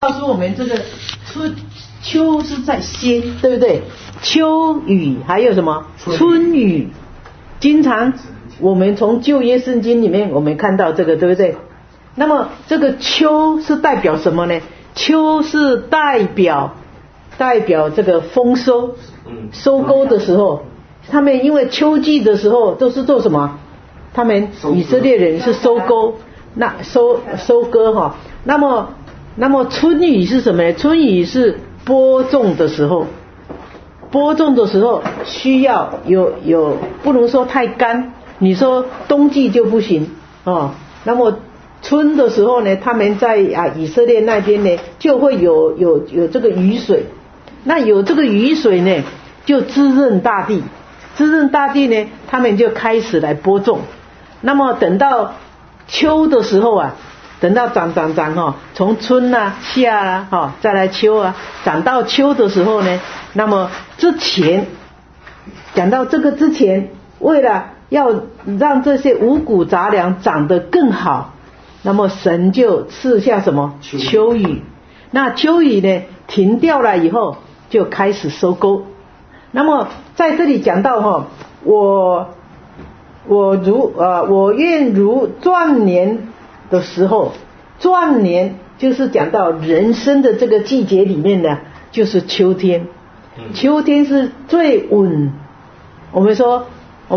告诉我们这个秋是在先，对不对？秋雨还有什么春雨？经常我们从旧约圣经里面我们看到这个，对不对？那么这个秋是代表什么呢？秋是代表这个丰收，收割的时候，他们因为秋季的时候都是做什么？他们以色列人是收割，那收割哈。那么春雨是什么呢？春雨是播种的时候，播种的时候需要有不能说太干，你说冬季就不行哦。那么春的时候呢，他们在以色列那边呢就会有这个雨水，那有这个雨水呢就滋润大地，滋润大地呢他们就开始来播种。那么等到秋的时候等到长从春夏再来秋长到秋的时候呢，那么讲到这个之前，为了要让这些五谷杂粮长得更好，那么神就赐下什么？秋雨。那秋雨呢停掉了以后就开始收割。那么在这里讲到我愿如壮年的时候，壮年就是讲到人生的这个季节里面呢，就是秋天。秋天是最稳。我们说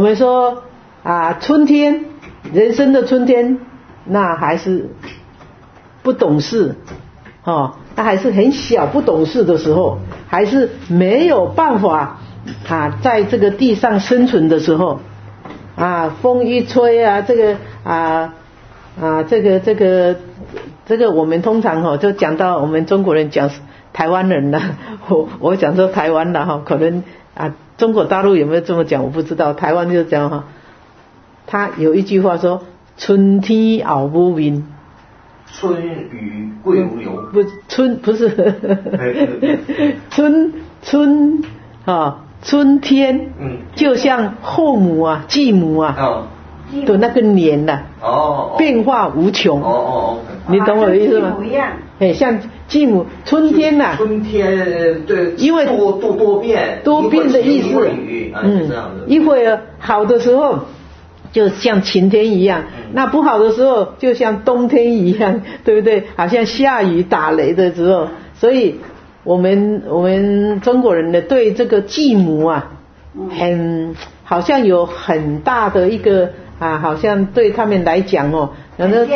春天，人生的春天，那还是不懂事那还是很小不懂事的时候，还是没有办法在这个地上生存的时候风一吹这个我们通常就讲到我们中国人讲台湾人我讲说台湾的可能中国大陆有没有这么讲我不知道，台湾就讲他有一句话说春天后母面， 春雨贵如油， 不是春天就像后母继母的那个年变化无穷你懂我的意思吗？像继母春天春天对， 因为多变的意思一会儿好的时候就像晴天一样，那不好的时候就像冬天一样，对不对？好像下雨打雷的时候。所以我们中国人呢对这个继母好像有很大的一个好像对他们来讲然后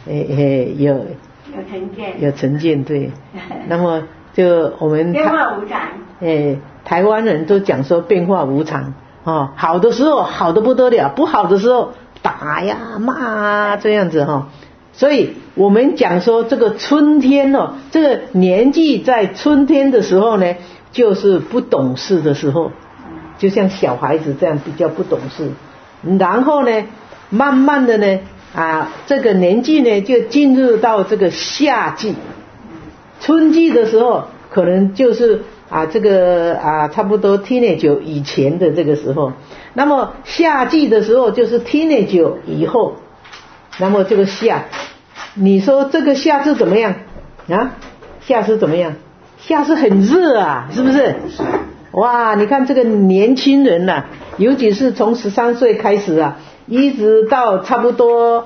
有成见对那么就我们变化无常台湾人都讲说变化无常好的时候好的不得了，不好的时候打骂这样子所以我们讲说这个春天这个年纪在春天的时候呢就是不懂事的时候，就像小孩子这样比较不懂事，然后呢慢慢的呢这个年纪呢就进入到这个夏季，春季的时候可能就是这个差不多 teenage 以前的这个时候，那么夏季的时候就是 teenage 以后，那么这个夏，你说这个夏是怎么样夏是怎么样？夏是很热是不是？哇，你看这个年轻人尤其是从13岁开始一直到差不多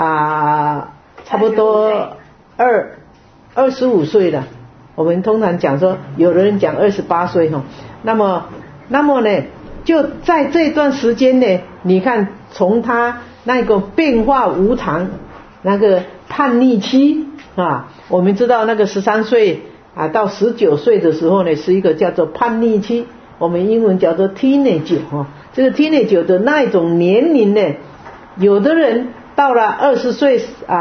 25岁了。我们通常讲说有人讲28岁那么呢就在这段时间呢，你看从他那个变化无常那个叛逆期我们知道那个13岁到19岁的时候呢是一个叫做叛逆期，我们英文叫做 teenage 这个 teenage 的那一种年龄呢，有的人到了20岁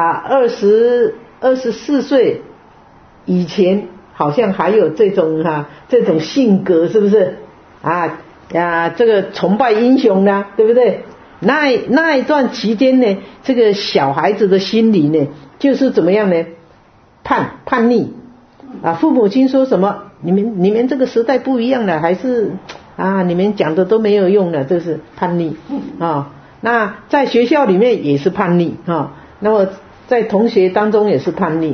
24岁以前好像还有这种性格，是不是这个崇拜英雄对不对？那一段期间呢，这个小孩子的心理呢就是怎么样呢？叛逆父母亲说什么你们这个时代不一样了，还是你们讲的都没有用了，这是叛逆那在学校里面也是叛逆那么在同学当中也是叛逆，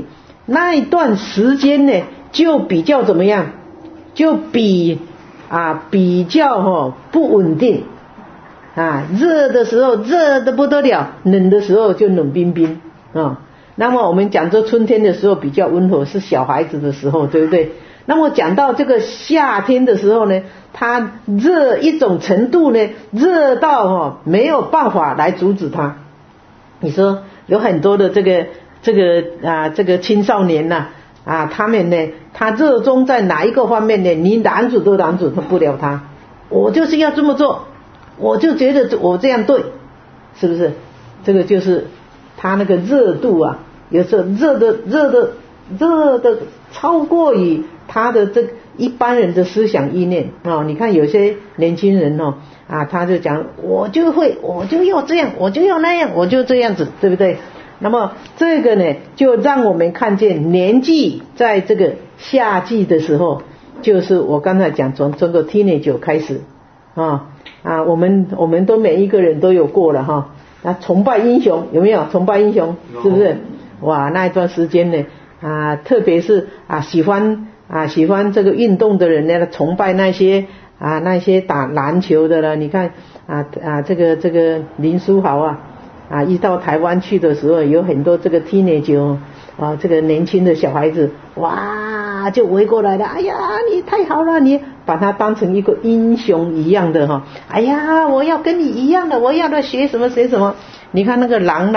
那一段时间呢，就比较怎么样？就比较不稳定啊，热的时候热得不得了，冷的时候就冷冰冰啊。那么我们讲这春天的时候比较温和，是小孩子的时候，对不对？那么讲到这个夏天的时候呢，它热一种程度呢，热到没有办法来阻止它。你说有很多的这个青少年呐他们呢，他热衷在哪一个方面呢？你拦阻都拦阻不了他。我就是要这么做，我就觉得我这样对，是不是？这个就是他那个热度啊，有时候热的超过于他的这一般人的思想意念你看有些年轻人他就讲我就要这样，我就要那样，我就这样子，对不对？那么这个呢，就让我们看见年纪在这个夏季的时候，就是我刚才讲从这个 teenage 开始我们都每一个人都有过了崇拜英雄，有没有崇拜英雄？是不是？哇，那一段时间呢特别是喜欢这个运动的人呢，崇拜那些打篮球的了。你看这个林书豪一到台湾去的时候，有很多这个 teenage 这个年轻的小孩子，哇，就围过来了。哎呀，你太好了，你把他当成一个英雄一样的哎呀，我要跟你一样的，我要的学什么学什么。你看那个郎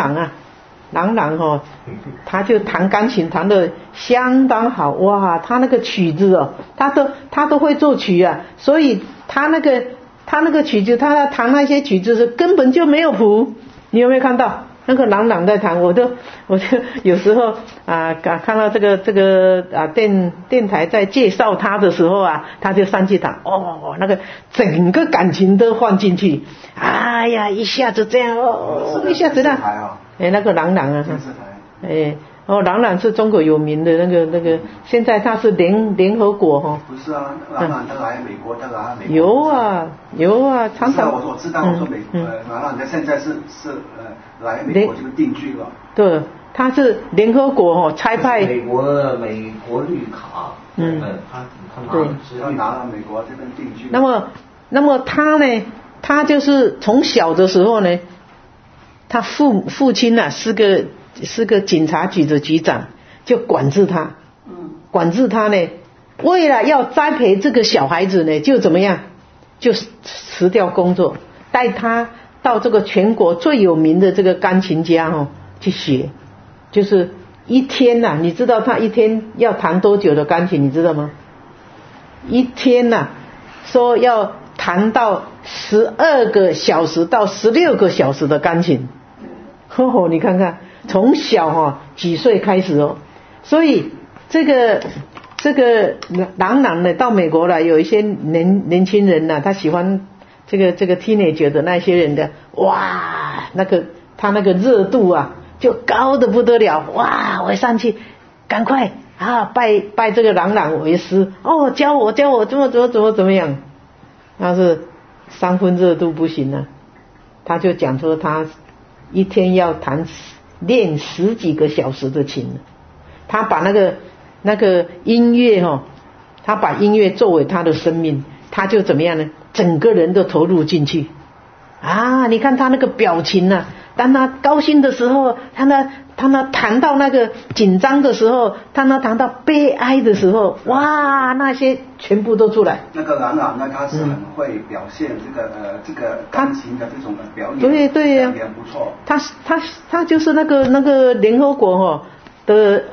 他就弹钢琴弹得相当好，哇，他那个曲子他都会作曲所以他那个曲子，他弹那些曲子是根本就没有谱。你有没有看到那个郎在弹？我就有时候看到这个电台在介绍他的时候他就上去弹，那个整个感情都放进去，哎呀，一下子这样一下子那个郎郎是中国有名的那个，现在他是联合国不是郎他来美国，他来美国有啊，常常我知道，我说郎他现在是来美国就定居了。 对，他是联合国差派美国绿卡， 他拿了美国这边定居。 那么他呢，他就是从小的时候呢，他父亲是个警察局的局长，就管制他呢，为了要栽培这个小孩子呢，就怎么样，就辞掉工作，带他到这个全国最有名的这个钢琴家去学，就是一天你知道他一天要弹多久的钢琴，你知道吗？一天说要弹到12个小时到16个小时的钢琴，你看看从小几岁开始所以这个郎呢到美国了，有一些年轻人他喜欢这个 teenage 的那些人的，哇，他那个热度就高得不得了，哇，我上去赶快拜这个郎为师，教我怎么样。但是3分热度不行他就讲说他一天要练10几个小时的琴，他把那个音乐他把音乐作为他的生命，他就怎么样呢？整个人都投入进去你看他那个表情当他高兴的时候，他谈到那个紧张的时候，他谈到悲哀的时候，哇，那些全部都出来。 那个郎他是很会表现这个钢琴的这种表演， 对呀， 也不错。 他就是那个联合国的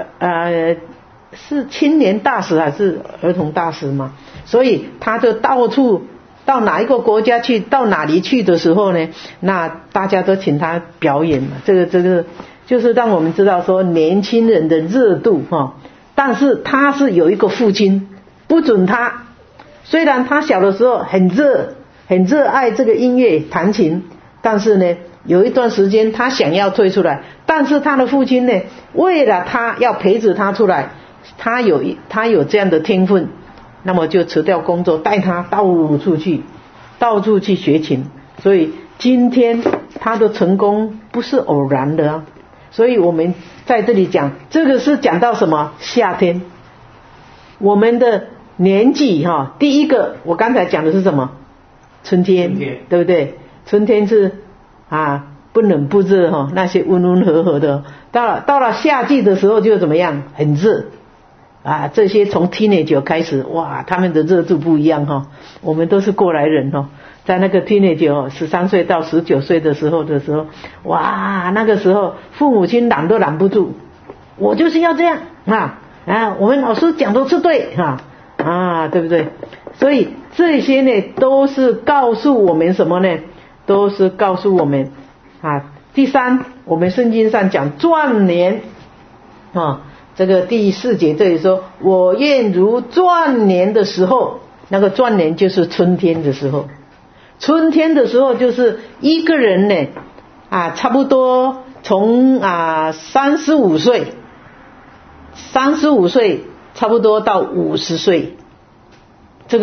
是青年大使还是儿童大使嘛？所以他就到处到哪一个国家去，到哪里去的时候呢，那大家都请他表演嘛。这个就是让我们知道说年轻人的热度但是他是有一个父亲不准他，虽然他小的时候很热爱这个音乐弹琴，但是呢有一段时间他想要退出来，但是他的父亲呢为了他要培植他出来，他有这样的天分，那么就辞掉工作，带他到处去学琴。所以今天他的成功不是偶然的所以我们在这里讲，这个是讲到什么？夏天。我们的年纪哈，第一个我刚才讲的是什么？春天，对不对？春天是不冷不热哈，那些温温和和的。到了夏季的时候就怎么样？很热这些从 teenager 开始，哇，他们的热度不一样哈。我们都是过来人哈，在那个 teenager 13岁到19岁的时候，哇，那个时候父母亲拦都拦不住，我就是要这样我们老师讲都是对对不对？所以这些呢都是告诉我们什么呢？都是告诉我们第三，我们圣经上讲壮年这个第4节这里说，我愿如壮年的时候，那个壮年就是春天的时候。春天的时候就是一个人呢差不多从35岁差不多到50岁，这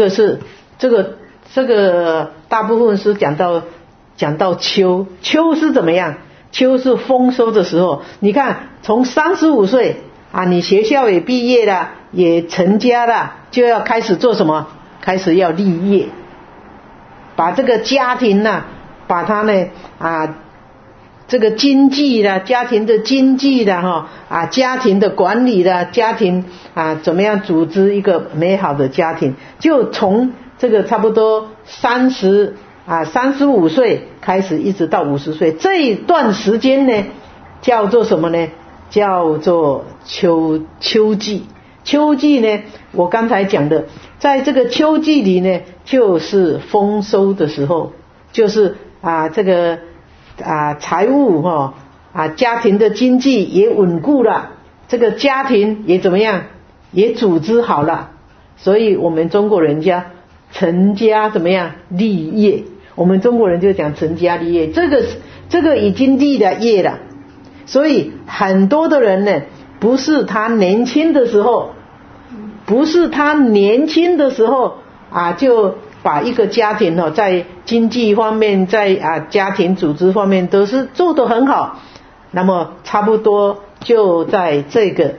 个大部分是讲到秋是怎么样？秋是丰收的时候。你看从35岁你学校也毕业了，也成家了，就要开始做什么？开始要立业，把这个家庭把它呢这个经济啦，家庭的经济啦家庭的管理啦，家庭怎么样组织一个美好的家庭，就从这个差不多35岁开始一直到50岁，这一段时间呢叫做什么呢？叫做秋季。秋季呢，我刚才讲的，在这个秋季里呢，就是丰收的时候，就是这个财务家庭的经济也稳固了，这个家庭也怎么样？也组织好了。所以我们中国人家成家怎么样？立业。我们中国人就讲成家立业，这个已经立了业了。所以很多的人呢，不是他年轻的时候就把一个家庭在经济方面，在家庭组织方面都是做得很好，那么差不多就在这个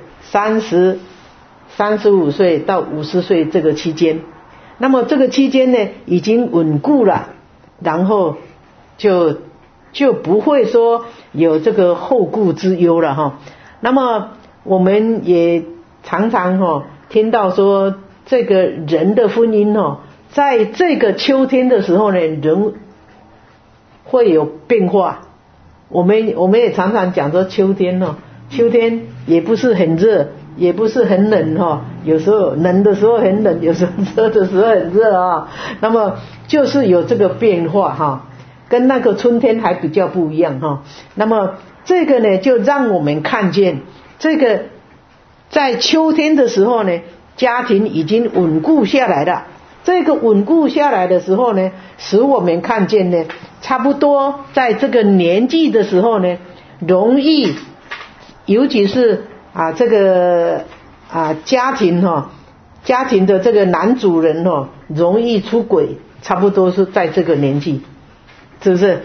35岁到50岁这个期间，那么这个期间呢已经稳固了，然后就不会说有这个后顾之忧了那么我们也常常听到说，这个人的婚姻在这个秋天的时候呢，人会有变化。我们也常常讲说秋天也不是很热，也不是很冷有时候冷的时候很冷，有时候热的时候很热那么就是有这个变化跟那个春天还比较不一样那么这个呢就让我们看见这个在秋天的时候呢，家庭已经稳固下来了。这个稳固下来的时候呢，使我们看见呢，差不多在这个年纪的时候呢，容易尤其是这个家庭的这个男主人容易出轨，差不多是在这个年纪，是不是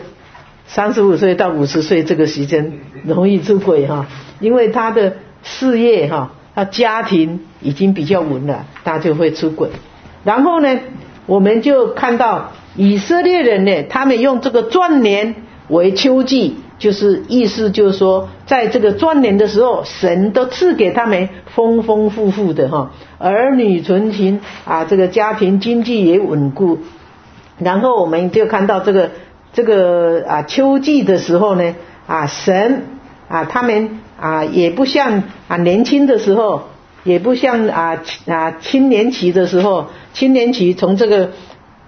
？35岁到50岁这个时间容易出轨因为他的事业他家庭已经比较稳了，他就会出轨。然后呢，我们就看到以色列人呢，他们用这个壮年为秋季，就是意思就是说，在这个壮年的时候，神都赐给他们丰丰富富的儿女存情这个家庭经济也稳固。然后我们就看到这个秋季的时候呢神他们也不像年轻的时候，也不像青年期的时候，青年期从这个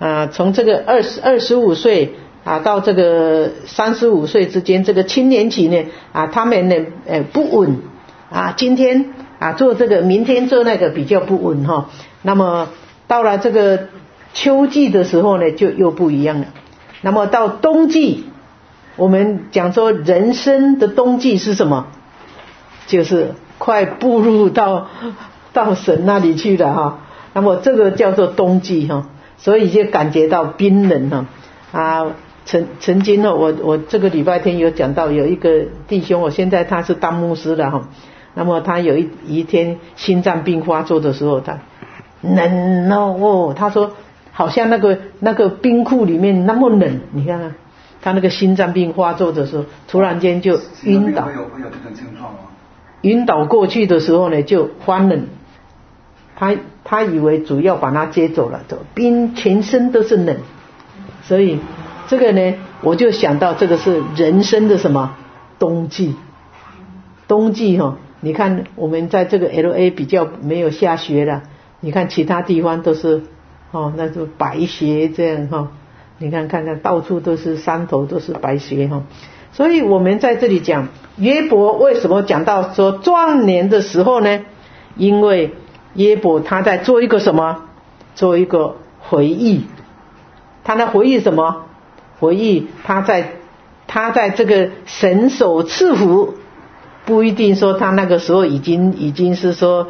25岁到这个35岁之间，这个青年期呢他们呢不稳今天做这个，明天做那个，比较不稳那么到了这个秋季的时候呢，就又不一样了。那么到冬季，我们讲说人生的冬季是什么？就是快步入到神那里去了那么这个叫做冬季所以就感觉到冰冷曾经呢，我这个礼拜天有讲到有一个弟兄，现在他是当牧师了哈。那么他有一天心脏病发作的时候，他冷哦，他说好像那个冰库里面那么冷，你看看他那个心脏病发作的时候，突然间就晕倒。 会有这种症状吗？ 晕倒过去的时候呢，就发冷。他以为主要把他接走了，冰全身都是冷，所以这个呢，我就想到这个是人生的什么冬季。冬季哈，你看我们在这个 LA 比较没有下雪了，你看其他地方都是那就白雪这样哈，你看到处都是山头都是白雪哈。所以我们在这里讲约伯为什么讲到说壮年的时候呢？因为约伯他在做一个什么？做一个回忆。他在回忆什么？回忆他在这个神所赐福，不一定说他那个时候已经是说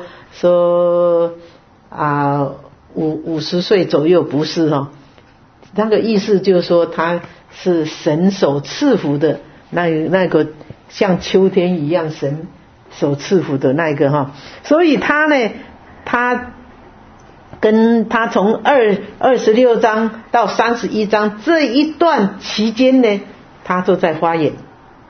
50岁左右，不是哈。那个意思就是说他是神所赐福的那个像秋天一样神所赐福的那个哈。所以他呢，他从26章到31章这一段期间呢，他都在发言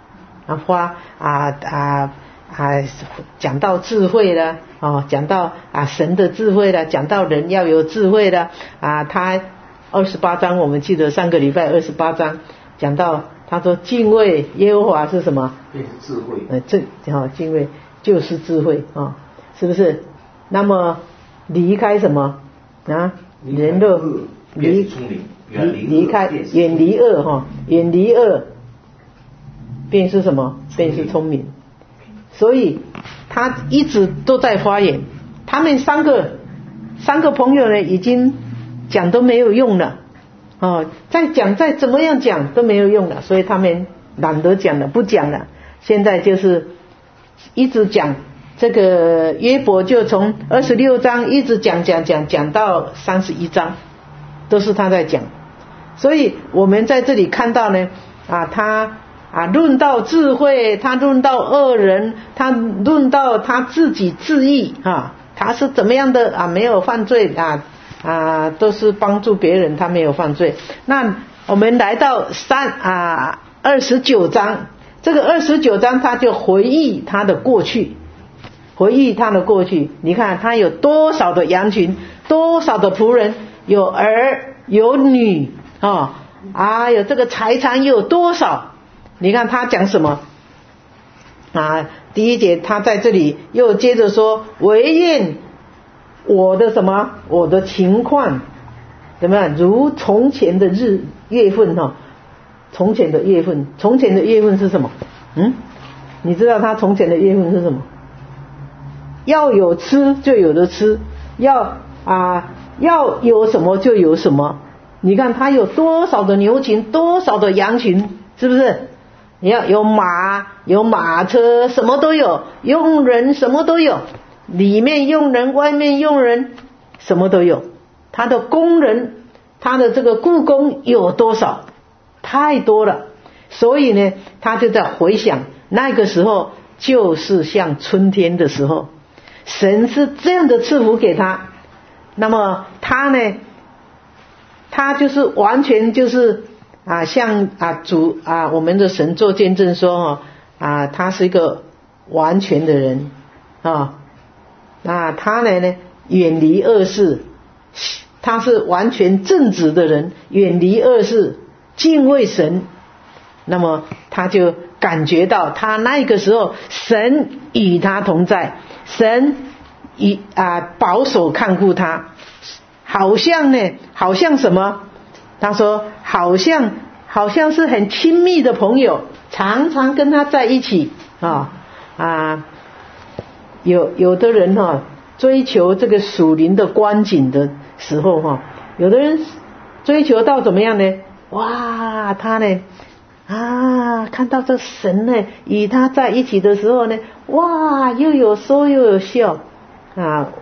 讲到智慧了讲到神的智慧了，讲到人要有智慧了他28章我们记得上个礼拜28章讲到他说敬畏耶和华是什么？ 便是智慧。 敬畏就是智慧是不是？那么离开什么人的便是聪明， 远离恶远离恶便是什么？便是聪明。所以他一直都在发言。他们三个朋友呢，已经讲都没有用了再怎么样讲都没有用了，所以他们懒得讲了，不讲了。现在就是一直讲这个约伯，就从26章一直讲到31章，都是他在讲。所以我们在这里看到呢他论到智慧，他论到恶人，他论到他自己自义他是怎么样的没有犯罪都是帮助别人，他没有犯罪。那我们来到29章，这个29章他就回忆他的过去。你看他有多少的羊群，多少的仆人，有儿有女有这个财产有多少。你看他讲什么第一节他在这里又接着说，惟愿我的什么？我的情况怎么样？如从前的月份从前的月份是什么？你知道他从前的月份是什么？要有吃就有的吃，要有什么就有什么。你看他有多少的牛群，多少的羊群，是不是？你要有马车，什么都有，用人什么都有，里面用人外面用人什么都有。他的工人，他的这个雇工有多少？太多了。所以呢他就在回想那个时候就是像春天的时候，神是这样的赐福给他。那么他呢，他就是完全就是像主我们的神做见证说他是一个完全的人那他呢远离恶事，他是完全正直的人，远离恶事，敬畏神。那么他就感觉到他那个时候神与他同在，神保守看顾他，好像什么？他说好像是很亲密的朋友，常常跟他在一起有的人追求这个属灵的光景的时候有的人追求到怎么样呢？哇，他呢看到这神呢与他在一起的时候呢，哇，又有说又有笑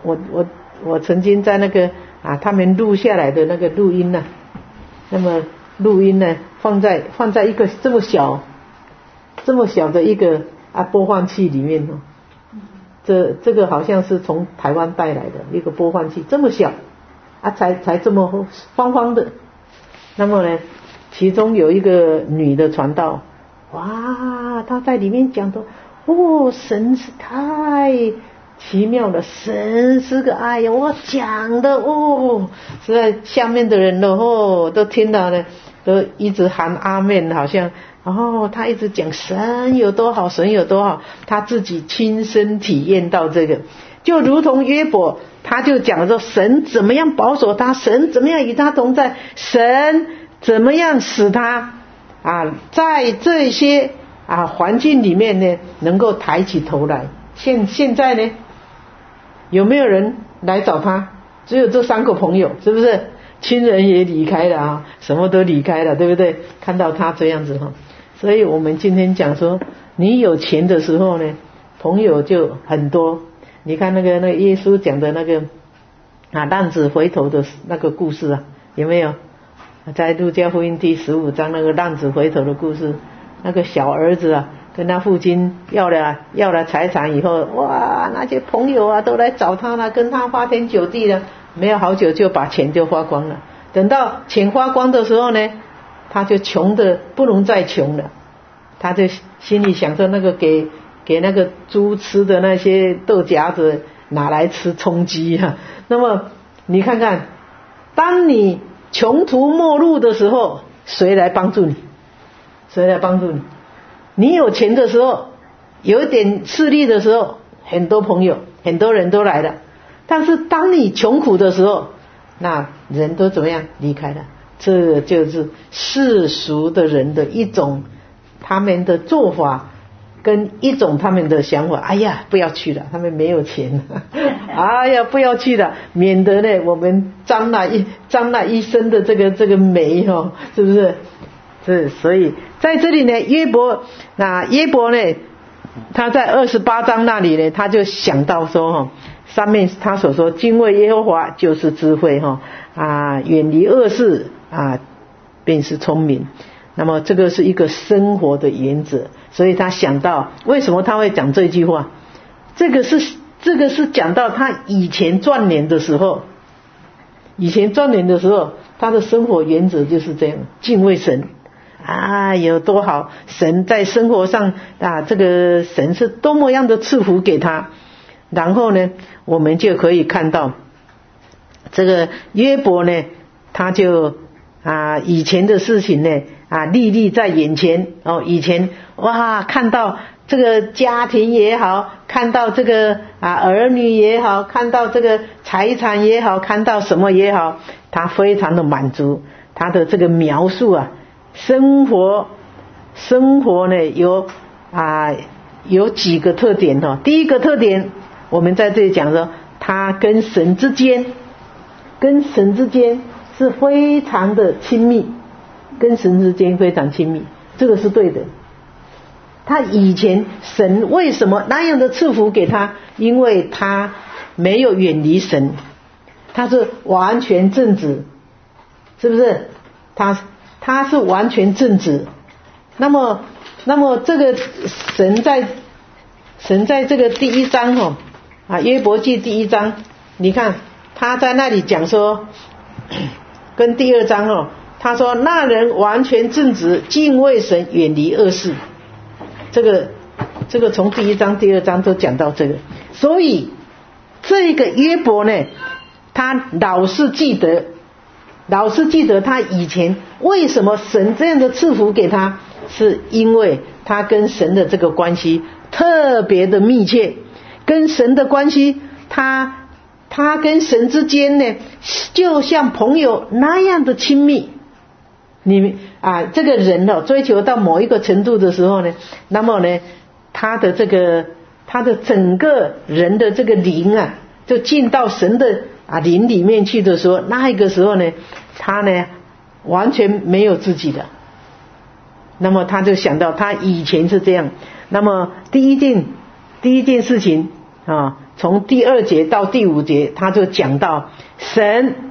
我曾经在那个他们录下来的那个录音那么录音呢放在一个这么小的一个播放器里面哦。这个好像是从台湾带来的一个播放器，这么小才这么方方的。那么呢，其中有一个女的传道，哇，她在里面讲的，神是太奇妙了，神是个爱呀，我讲的实在下面的人都听到了，都一直喊阿们，好像他一直讲神有多好，神有多好，他自己亲身体验到这个，就如同约伯，他就讲说神怎么样保守他，神怎么样与他同在，神怎么样使他在这些环境里面呢能够抬起头来。现在呢有没有人来找他？只有这3个朋友，是不是？亲人也离开了什么都离开了，对不对？看到他这样子所以我们今天讲说，你有钱的时候呢，朋友就很多。你看那个耶稣讲的那个浪子回头的那个故事有没有？在路加福音第15章那个浪子回头的故事，那个小儿子跟他父亲要了财产以后，哇，那些朋友都来找他了，跟他花天酒地了，没有好久就把钱就花光了。等到钱花光的时候呢，他就穷的不能再穷了，他就心里想说那个给那个猪吃的那些豆荚子拿来吃充饥那么你看看，当你穷途末路的时候，谁来帮助你？你有钱的时候，有一点势力的时候，很多朋友很多人都来了，但是当你穷苦的时候，那人都怎么样离开了？这就是世俗的人的一种他们的做法跟一种他们的想法。哎呀不要去了，他们没有钱哎呀不要去了，免得呢我们沾了一身的这个霉是不是？所以在这里呢，约伯呢，他在28章那里呢，他就想到说上面他所说敬畏耶和华就是智慧远离恶事便是聪明。那么这个是一个生活的原则，所以他想到为什么他会讲这句话，这个是讲到他以前壮年的时候，他的生活原则就是这样，敬畏神有多好，神在生活上这个神是多么样的赐福给他。然后呢我们就可以看到这个约伯呢，他就以前的事情呢历历在眼前以前看到这个家庭也好，看到这个儿女也好，看到这个财产也好，看到什么也好，他非常的满足。他的这个描述生活呢有几个特点第一个特点我们在这里讲说，他跟神之间是非常的亲密，这个是对的。他以前神为什么那样的赐福给他？因为他没有远离神，他是完全正直，是不是？他是完全正直。那么这个神在这个第1章约伯记第1章，你看他在那里讲说，跟第2章他说那人完全正直，敬畏神，远离恶事。这个从第1章第2章都讲到这个，所以这个约伯呢，他老是记得他以前为什么神这样的赐福给他，是因为他跟神的这个关系特别的密切，跟神的关系他跟神之间呢就像朋友那样的亲密。你这个人追求到某一个程度的时候呢，那么呢他的整个人的这个灵就进到神的灵里面去的时候，那一个时候呢他呢完全没有自己的。那么他就想到他以前是这样。那么第一件事情从第2节到第5节，他就讲到神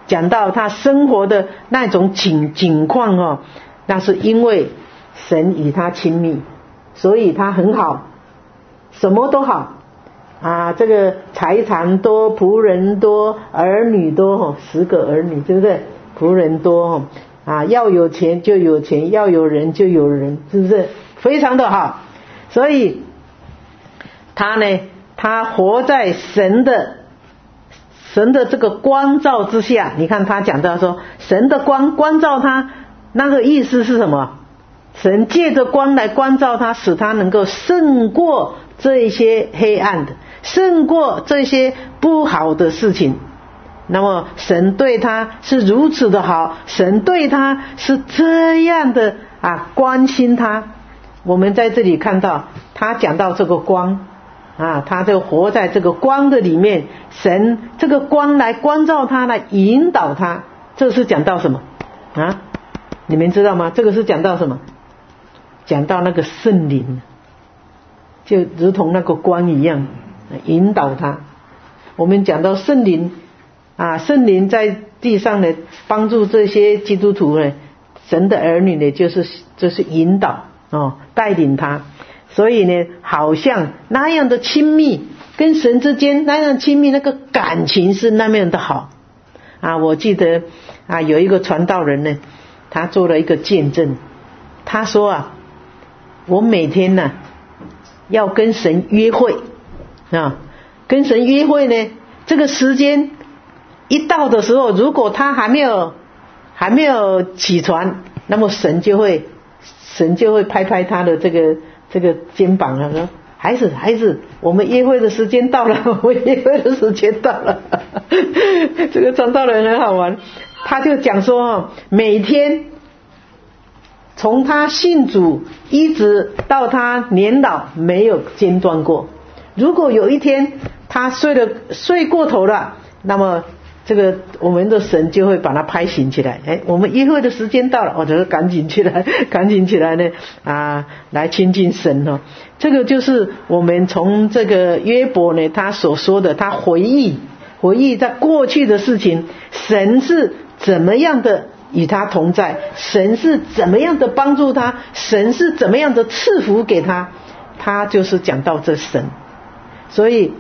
讲到他生活的那种景况哦，那是因为神与他亲密，所以他很好，什么都好啊，这个财产多，仆人多，儿女多哦，10个儿女，对不对？仆人多哦啊，要有钱就有钱，要有人就有人，是不是？非常的好。所以他呢，他活在神的这个光照之下。你看他讲到说，神的光照他，那个意思是什么？神借着光来光照他，使他能够胜过这些黑暗的，胜过这些不好的事情。那么神对他是如此的好，神对他是这样的关心他。我们在这里看到他讲到这个光他就活在这个光的里面，神这个光来光照他，来引导他。这是讲到什么你们知道吗？这个是讲到什么？讲到那个圣灵，就如同那个光一样引导他。我们讲到圣灵圣灵在地上呢，帮助这些基督徒呢，神的儿女呢，就是引导带领他。所以呢，好像那样的亲密，跟神之间那样亲密，那个感情是那么样的好我记得有一个传道人呢，他做了一个见证。他说我每天呢要跟神约会跟神约会呢，这个时间一到的时候，如果他还没有起床，那么神就会拍拍他的这个肩膀说，孩子，我们约会的时间到了，我们约会的时间到了。这个传道人很好玩，他就讲说每天从他信主一直到他年老没有间断过。如果有一天他睡过头了，那么这个我们的神就会把他拍醒起来。我们约会的时间到了，我就赶紧起来呢来亲近神这个就是我们从这个约伯呢，他所说的，他回忆在过去的事情，神是怎么样的与他同在，神是怎么样的帮助他，神是怎么样的赐福给他，他就是讲到这神。所以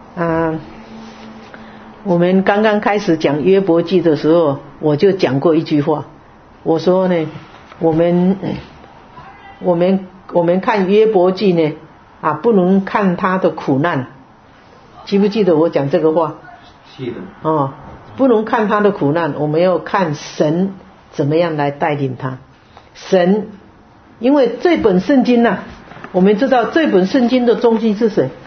我们刚刚开始讲约伯记的时候，我就讲过一句话，我说呢，我们看约伯记呢不能看他的苦难。记不记得我讲这个话？ 记得不能看他的苦难，我们要看神怎么样来带领他。神，因为这本圣经我们知道这本圣经的中心是谁？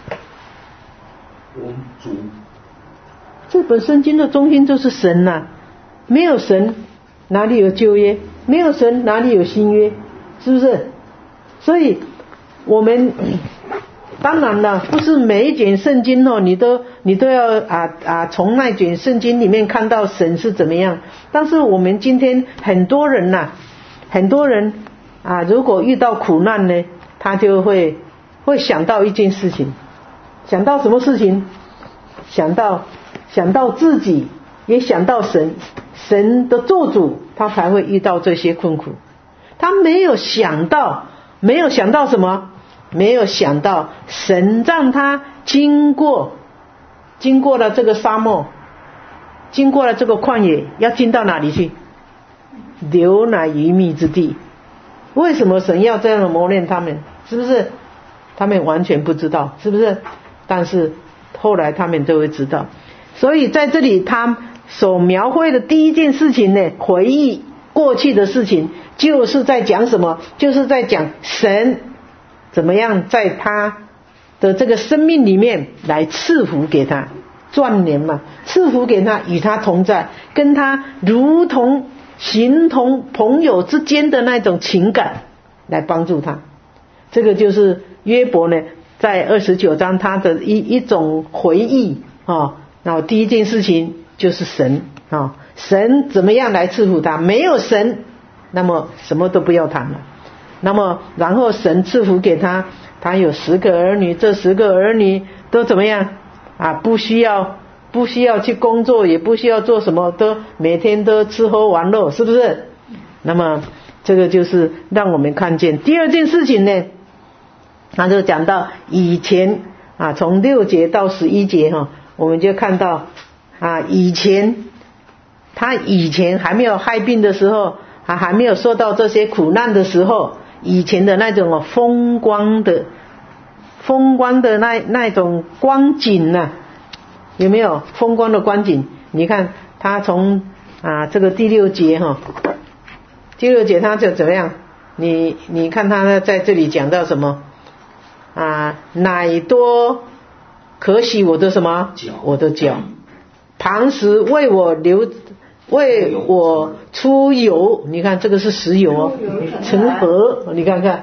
主。 这本圣经的中心就是神没有神哪里有旧约，没有神哪里有新约，是不是？所以我们当然了，不是每一卷圣经你都要从那卷圣经里面看到神是怎么样。但是我们今天很多人如果遇到苦难呢，他就会想到一件事情。想到什么事情？想到自己，也想到神的做主，他才会遇到这些困苦。他没有想到什么？没有想到神让他经过了这个沙漠，经过了这个旷野，要进到哪里去？流奶与蜜之地。为什么神要这样的磨练他们？是不是？他们完全不知道，是不是？但是后来他们就会知道。所以在这里他所描绘的第一件事情呢，回忆过去的事情，就是在讲什么？就是在讲神怎么样在他的这个生命里面来赐福给他，壮年嘛，赐福给他，与他同在，跟他如同形同朋友之间的那种情感来帮助他。这个就是约伯呢在29章他的一种回忆然后第一件事情就是神神怎么样来赐福他？没有神，那么什么都不要谈了。那么然后神赐福给他，他有10个儿女，这10个儿女都怎么样不需要不需要去工作，也不需要做什么，都每天都吃喝玩乐，是不是？那么这个就是让我们看见第二件事情呢，他就讲到以前啊，从6节到11节哈，我们就看到啊，他以前还没有害病的时候，还没有受到这些苦难的时候，以前的那种风光的那种光景啊，有没有风光的光景？你看他从这个第6节哈，第6节他就怎么样？你看他在这里讲到什么乃多可洗我的什么？我的脚，磐石为我出油，你看这个是石油哦，成河，你看看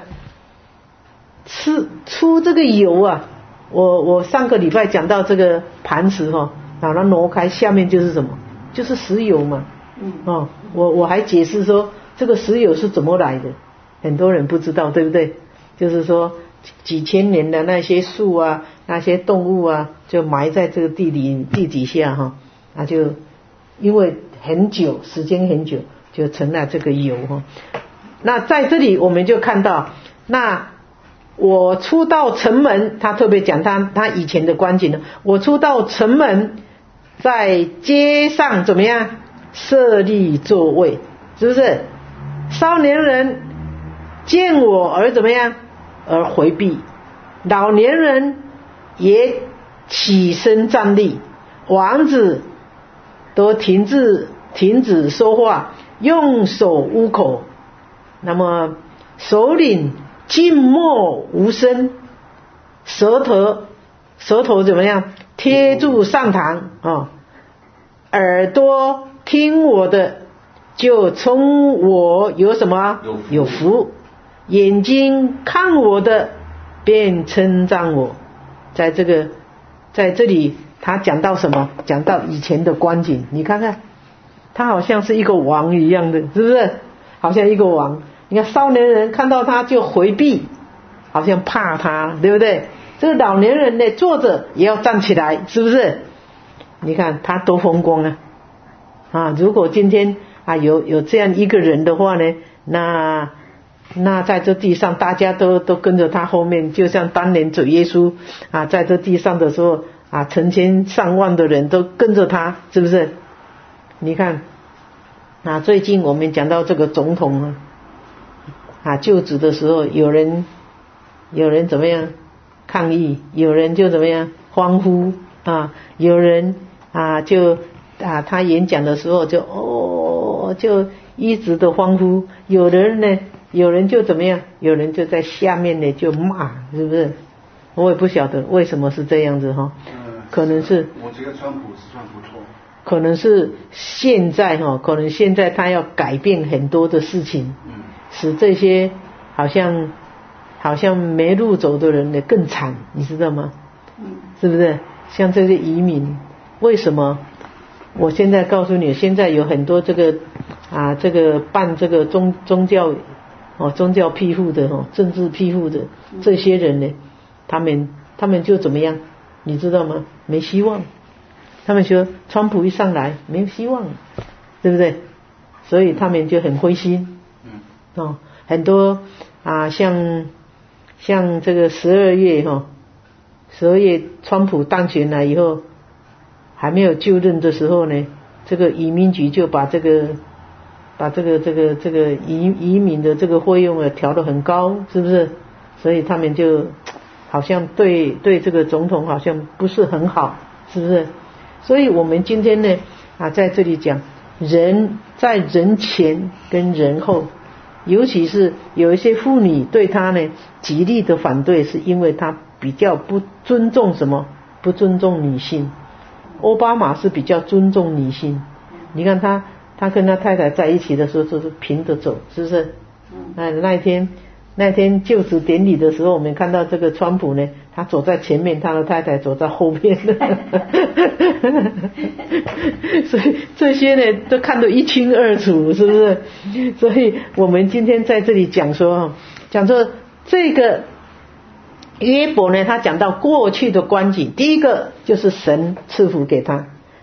出这个油啊。我上个礼拜讲到这个磐石把它挪开，下面就是什么？就是石油嘛。我还解释说这个石油是怎么来的，很多人不知道，对不对？就是说几千年的那些树啊，那些动物啊，就埋在这个地底下就因为时间很久，就成了这个油那在这里我们就看到，那我出到城门，他特别讲他以前的光景呢。我出到城门，在街上怎么样设立座位，是不是？少年人见我而怎么样而回避，老年人也起身站立，王子都停止说话，用手捂口。那么首领静默无声，舌头怎么样贴住上膛耳朵听我的就称我有什么？有福。眼睛看我的便称赞我。在这里他讲到什么？讲到以前的光景，你看看他好像是一个王一样的，是不是？好像一个王。你看少年人看到他就回避，好像怕他，对不对？这个老年人呢，坐着也要站起来，是不是？你看他多风光如果今天有这样一个人的话呢，那在这地上大家都跟着他后面，就像当年主耶稣在这地上的时候成千上万的人都跟着他，是不是？你看最近我们讲到这个总统就职的时候，有人怎么样抗议，有人就怎么样欢呼有人就他演讲的时候就一直的欢呼，有人就怎么样，有人就在下面呢就骂，是不是？我也不晓得为什么是这样子可能是我觉得川普是算不错， 可能是现在他要改变很多的事情，使这些好像没路走的人呢更惨，你知道吗？是不是？像这些移民，为什么？我现在告诉你，现在有很多这个办这个宗教庇护的政治庇护的这些人呢，他们就怎么样，你知道吗？没希望。他们说川普一上来没有希望，对不对？所以他们就很灰心。很多像这个12月川普当选了以后，还没有就任的时候呢，这个移民局就把这个移民的这个费用调得很高，是不是？所以他们就好像对这个总统好像不是很好，是不是？所以我们今天呢在这里讲，人在人前跟人后，尤其是有一些妇女对他呢极力的反对，是因为他比较不尊重什么？不尊重女性。奥巴马是比较尊重女性，你看他跟他太太在一起的时候就是平着走，是不是？那天就职典礼的时候，我们看到这个川普呢，他走在前面，他的太太走在后面所以这些呢都看得一清二楚，是不是？所以我们今天在这里讲说这个约伯呢，他讲到过去的光景，第一个就是神赐福给他，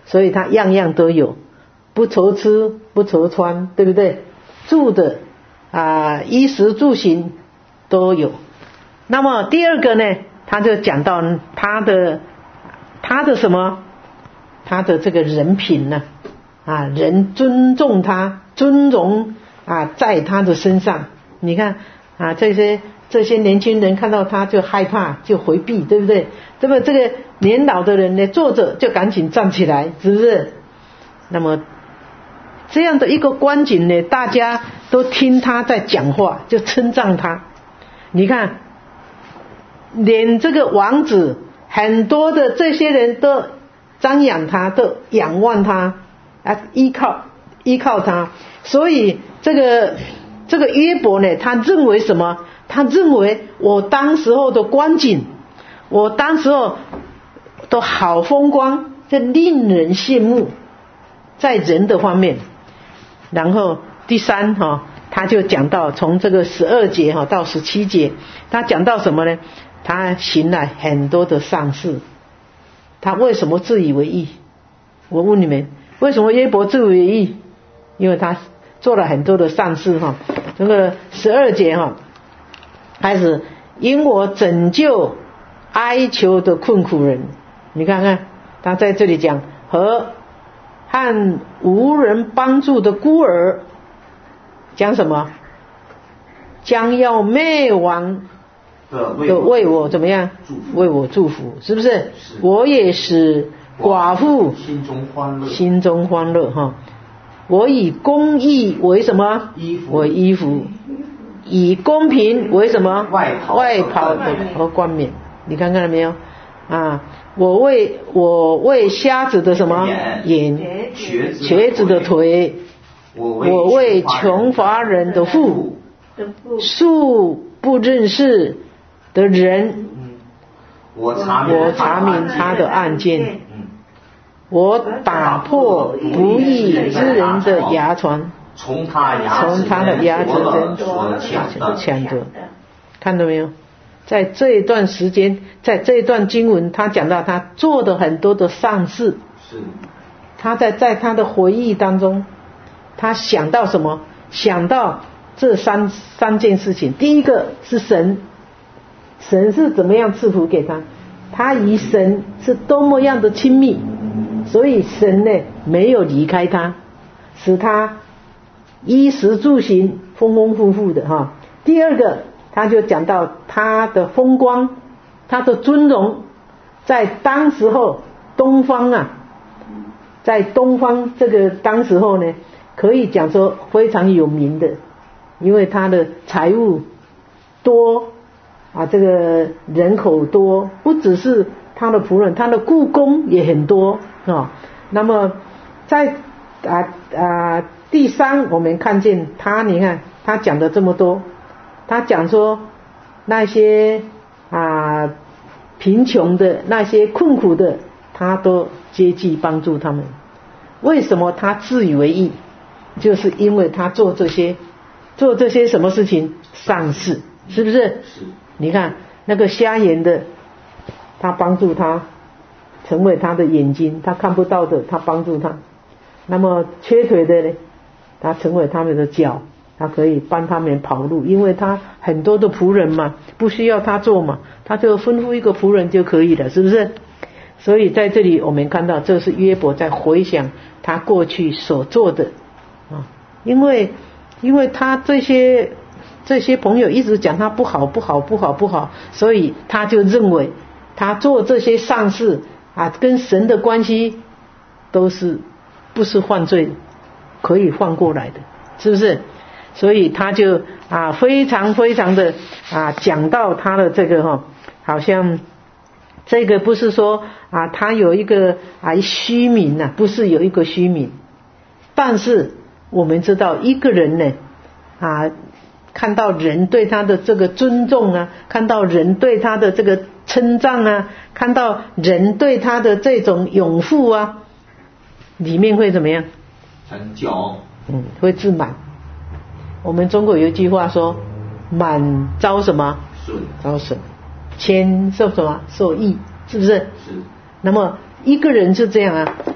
所以他样样都有，不愁吃不愁穿，对不对？住的衣食住行都有。那么第二个呢，他就讲到他的什么？他的这个人品呢，人尊重他，尊荣在他的身上。你看这些年轻人看到他就害怕，就回避，对不对？这么这个年老的人呢，坐着就赶紧站起来，是不是？那么这样的一个光景呢，大家都听他在讲话，就称赞他。你看，连这个王子，很多的这些人都瞻仰他，都仰望他，依靠他。所以这个约伯呢，他认为什么？他认为我当时候的光景，我当时候都好风光，这令人羡慕，在人的方面。然后第三他就讲到从这个12节到17节，他讲到什么呢？他行了很多的善事。他为什么自以为义？我问你们，为什么约伯自以为义？因为他做了很多的善事这个12节开始，因我拯救哀求的困苦人。你看看他在这里讲和无人帮助的孤儿，讲什么？将要灭亡的为我怎么样？为我祝福，是不是？我也使寡妇心中欢乐我以公义为什么？为衣服，以公平为什么？外袍和冠冕。你看看了没有我为瞎子的什么眼，瘸子的腿，我为穷乏人的腹，素不认识的人，我查明他的案件，我打破不义之人的牙床，从他的牙齿中抢得。看到没有？在这一段时间，在这一段经文，他讲到他做的很多的善事。是。他在他的回忆当中，他想到什么？想到这三件事情。第一个是神是怎么样赐福给他？他与神是多么样的亲密，所以神呢没有离开他，使他衣食住行丰丰富富的第二个，他就讲到他的风光，他的尊荣，在当时候东方在东方这个当时候呢，可以讲说非常有名的，因为他的财物多这个人口多，不只是他的仆人，他的雇工也很多那么在第三，我们看见他，你看他讲的这么多，他讲说那些贫穷的，那些困苦的，他都接济帮助他们。为什么他自以为义？就是因为他做这些什么事情？善事，是不是？是。你看那个瞎眼的，他帮助他成为他的眼睛，他看不到的他帮助他。那么缺腿的呢，他成为他们的脚，他可以帮他们跑路，因为他很多的仆人嘛，不需要他做嘛，他就吩咐一个仆人就可以了，是不是？所以在这里我们看到，这是约伯在回想他过去所做的因为他这些朋友一直讲他不好，所以他就认为他做这些善事跟神的关系都是不是犯罪，可以换过来的，是不是？所以他就非常非常的讲到他的这个好像这个不是说他有一个虚名不是有一个虚名，但是我们知道一个人呢看到人对他的这个尊重看到人对他的这个称赞看到人对他的这种拥护里面会怎么样？ 很骄傲， 会自满。我们中国有一句话说，满招什么？招损。谦受什么？受益，是不是？是。那么一个人是这样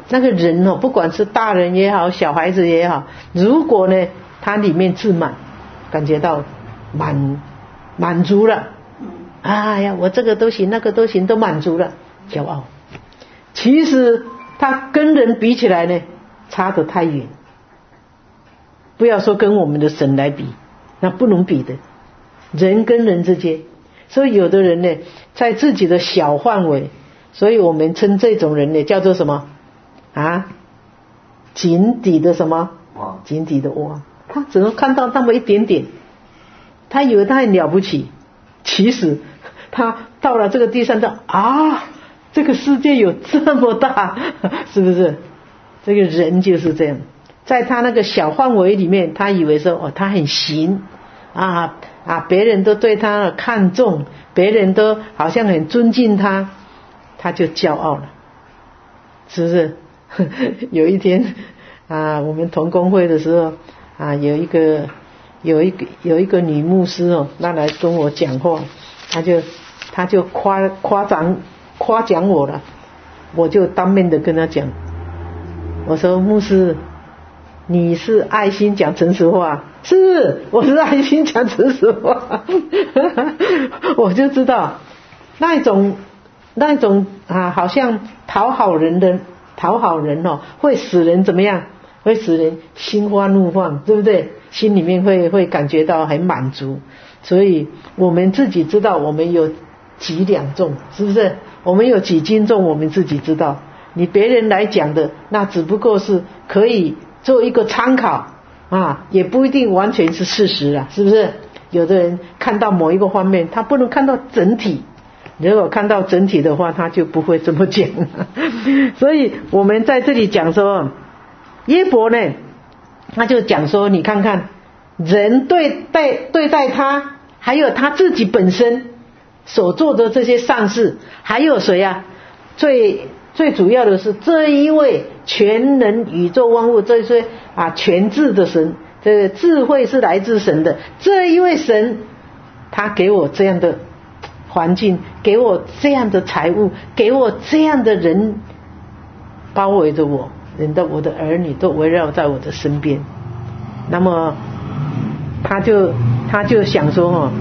那个人哦，不管是大人也好，小孩子也好，如果呢他里面自满，感觉到满足了，哎呀，我这个都行，那个都行，都满足了，骄傲。其实他跟人比起来呢，差得太远。不要说跟我们的神来比，那不能比的。人跟人之间，所以有的人呢，在自己的小范围，所以我们称这种人呢叫做什么啊？井底的什么？井底的蛙。他只能看到那么一点点，他以为他很了不起，其实他到了这个地上的这个世界有这么大，是不是？这个人就是这样，在他那个小范围里面，他以为说他很行别人都对他看重，别人都好像很尊敬他，他就骄傲了，是不是？有一天我们同工会的时候有一个女牧师那来跟我讲话，他就夸奖我了，我就当面的跟他讲，我说牧师，你是爱心讲诚实话？是，我是爱心讲诚实话。我就知道那种好像讨好人会使人怎么样？会使人心花怒放，对不对？心里面会感觉到很满足。所以我们自己知道我们有几两重，是不是？我们有几斤重我们自己知道，你别人来讲的那只不过是可以做一个参考也不一定完全是事实啦，是不是？有的人看到某一个方面，他不能看到整体，如果看到整体的话，他就不会这么讲。所以我们在这里讲说，耶伯呢，他就讲说，你看看人对待他，还有他自己本身所做的这些善事，还有谁最主要的是这一位全能宇宙万物这些全智的神，这个智慧是来自神的，这一位神，他给我这样的环境，给我这样的财物，给我这样的人包围着我，我的儿女都围绕在我的身边。那么他就想说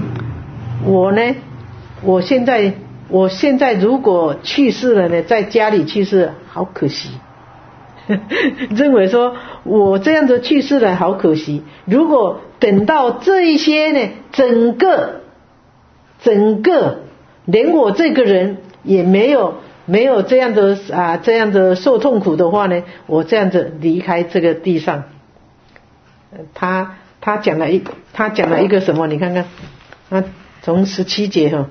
我现在如果去世了呢，在家里去世好可惜。认为说我这样的去世了好可惜，如果等到这一些呢，整个连我这个人也没有这样的受痛苦的话呢，我这样子离开这个地上。他讲了一个什么？你看看从17节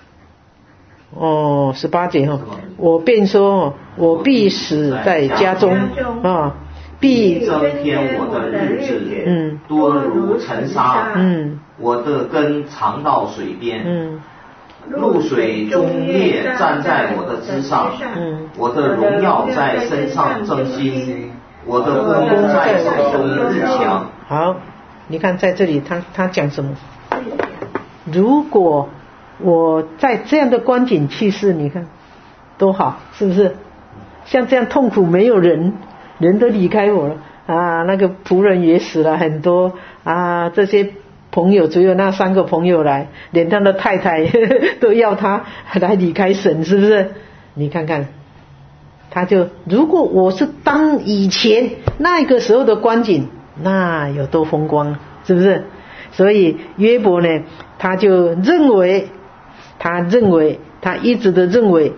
18节我便说我必死在家中必增添我的日子多如尘沙我的根藏到水边露水中叶站在我的枝上我的荣耀在身上增新我的光在手中日强。 好，你看在这里他讲什么？如果我在这样的光景去世，你看多好，是不是？像这样痛苦没有人都离开我了那个仆人也死了很多这些朋友只有那3个朋友来，连他的太太都要他来离开神，是不是？你看看他就如果我是当以前那个时候的光景，那有多风光，是不是？所以约伯呢，他就认为他一直的认为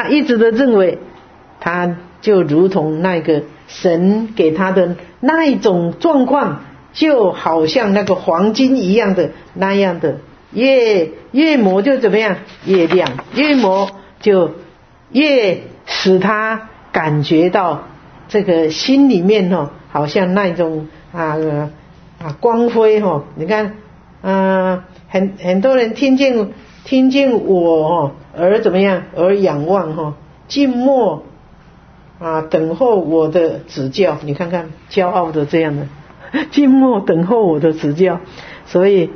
他就如同那个神给他的那一种状况，就好像那个黄金一样的那样的，越磨就怎么样，越亮，越磨就越使他感觉到这个心里面好像那种光辉你看很多人听见我而怎么样，而仰望静默等候我的指教。你看看骄傲的这样的静默等候我的指教。所以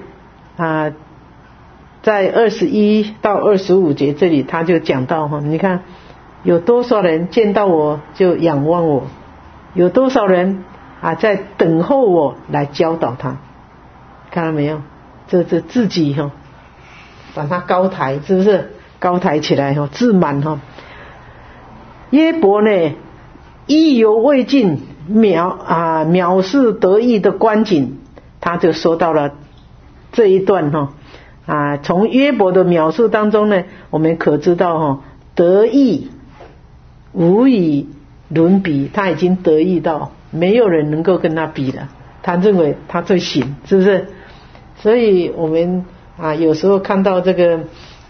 在21到25节这里他就讲到你看有多少人见到我就仰望我，有多少人在等候我来教导他，看到没有？这自己把他高抬，是不是高抬起来自满约伯呢意犹未尽，藐视得意的光景，他就说到了这一段从约伯的描述当中呢，我们可知道得意无以伦比，他已经得意到没有人能够跟他比了，他认为他最行，是不是？所以我们有时候看到这个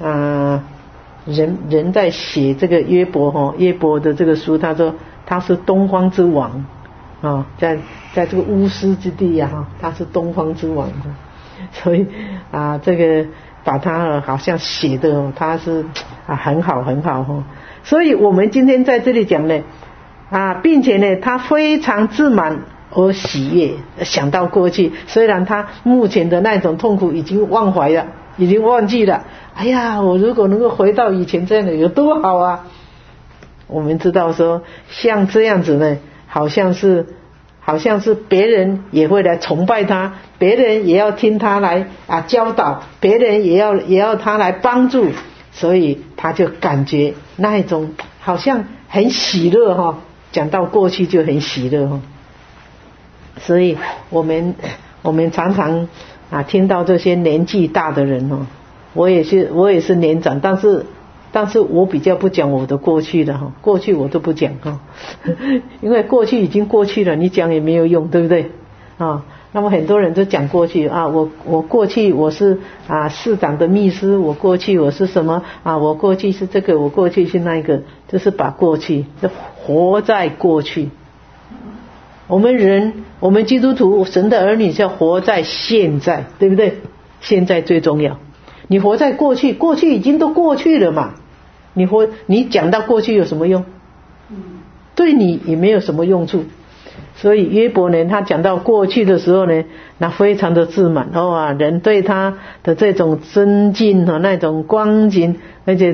人在写这个约伯的这个书，他说他是东方之王在这个乌斯之地他是东方之王，所以这个把他好像写的他是很好很好所以我们今天在这里讲呢并且呢他非常自满而喜悦，想到过去，虽然他目前的那种痛苦已经忘怀了，已经忘记了，哎呀，我如果能够回到以前这样的有多好啊！我们知道说像这样子呢，好像是别人也会来崇拜他，别人也要听他来教导，别人也要他来帮助，所以他就感觉那一种好像很喜乐讲到过去就很喜乐所以我们常常听到这些年纪大的人我也是年长，但是我比较不讲我的过去的过去我都不讲因为过去已经过去了，你讲也没有用，对不对那么很多人都讲过去我过去我是市长的秘书，我过去我是什么我过去是这个，我过去是那个，就是把过去活在过去。我们基督徒神的儿女是要活在现在，对不对？现在最重要。你活在过去，过去已经都过去了嘛，你讲到过去有什么用？对你也没有什么用处。所以约伯呢，他讲到过去的时候呢，那非常的自满人对他的这种尊敬那种光景，而且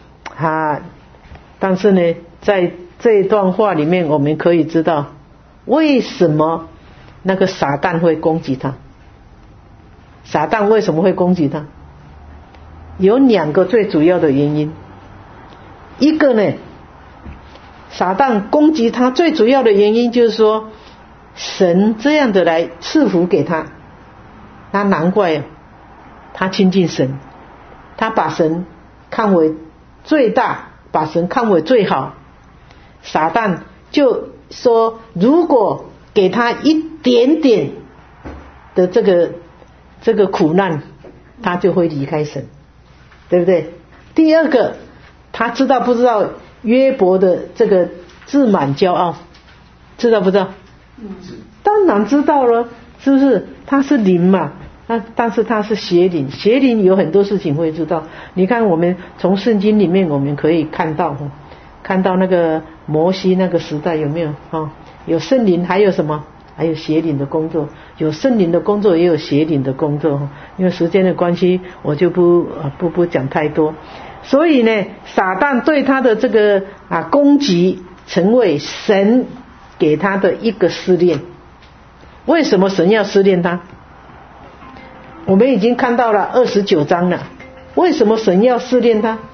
但是呢在这段话里面我们可以知道为什么那个撒旦会攻击他。撒旦为什么会攻击他？有2个最主要的原因。一个呢，撒旦攻击他最主要的原因就是说神这样的来赐福给他，那难怪他亲近神，他把神看为最大，把神看为最好。撒旦就说如果给他一点点的这个苦难，他就会离开神，对不对？第二个，他知道不知道约伯的这个自满骄傲？知道不知道？当然知道了，是不是？他是灵嘛，但是他是邪灵，邪灵有很多事情会知道。你看我们从圣经里面我们可以看到那个摩西那个时代有没有有圣灵，还有什么？还有邪灵的工作，有圣灵的工作，也有邪灵的工作。因为时间的关系，我就不讲太多。所以呢，撒旦对他的这个攻击，成为神给他的一个试炼。为什么神要试炼他？我们已经看到了29章了。为什么神要试炼他？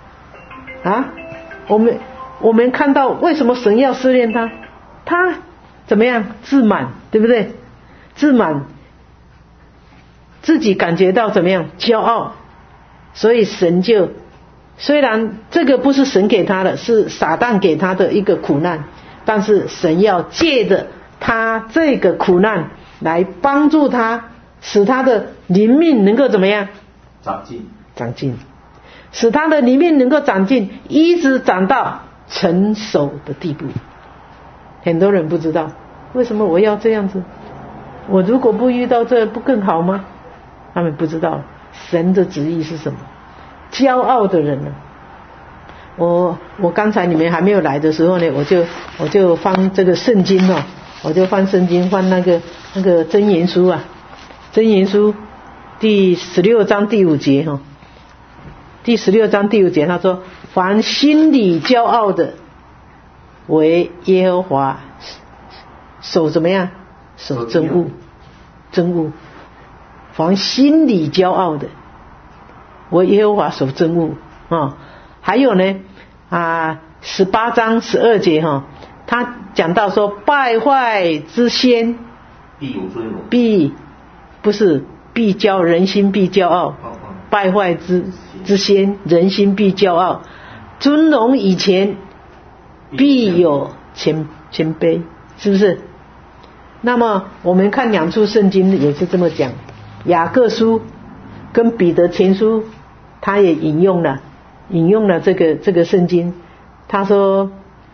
我们看到为什么神要试炼他？他怎么样？自满，对不对？自满，自己感觉到怎么样？骄傲。所以神就，虽然这个不是神给他的，是撒旦给他的一个苦难，但是神要借着他这个苦难来帮助他，使他的灵命能够怎么样？长进，使他的灵命能够长进，一直长到成熟的地步。很多人不知道为什么我要这样子，我如果不遇到这不更好吗？他们不知道神的旨意是什么。骄傲的人呢，我刚才你们还没有来的时候呢，我就翻这个圣经我就翻圣经，翻那个箴言书箴言书第16章第5节第16章第5节他说， 凡心里骄傲的，为耶和华守怎么样？守真物，真物。凡心里骄傲的，为耶和华守真物啊。还有呢18章12节他讲到说，败坏之先必有尊荣， 必骄人心必骄傲，败坏之先人心必骄傲，尊荣以前必有谦卑，是不是？那么我们看两处圣经也是这么讲，雅各书跟彼得前书他也引用了这个圣经。他说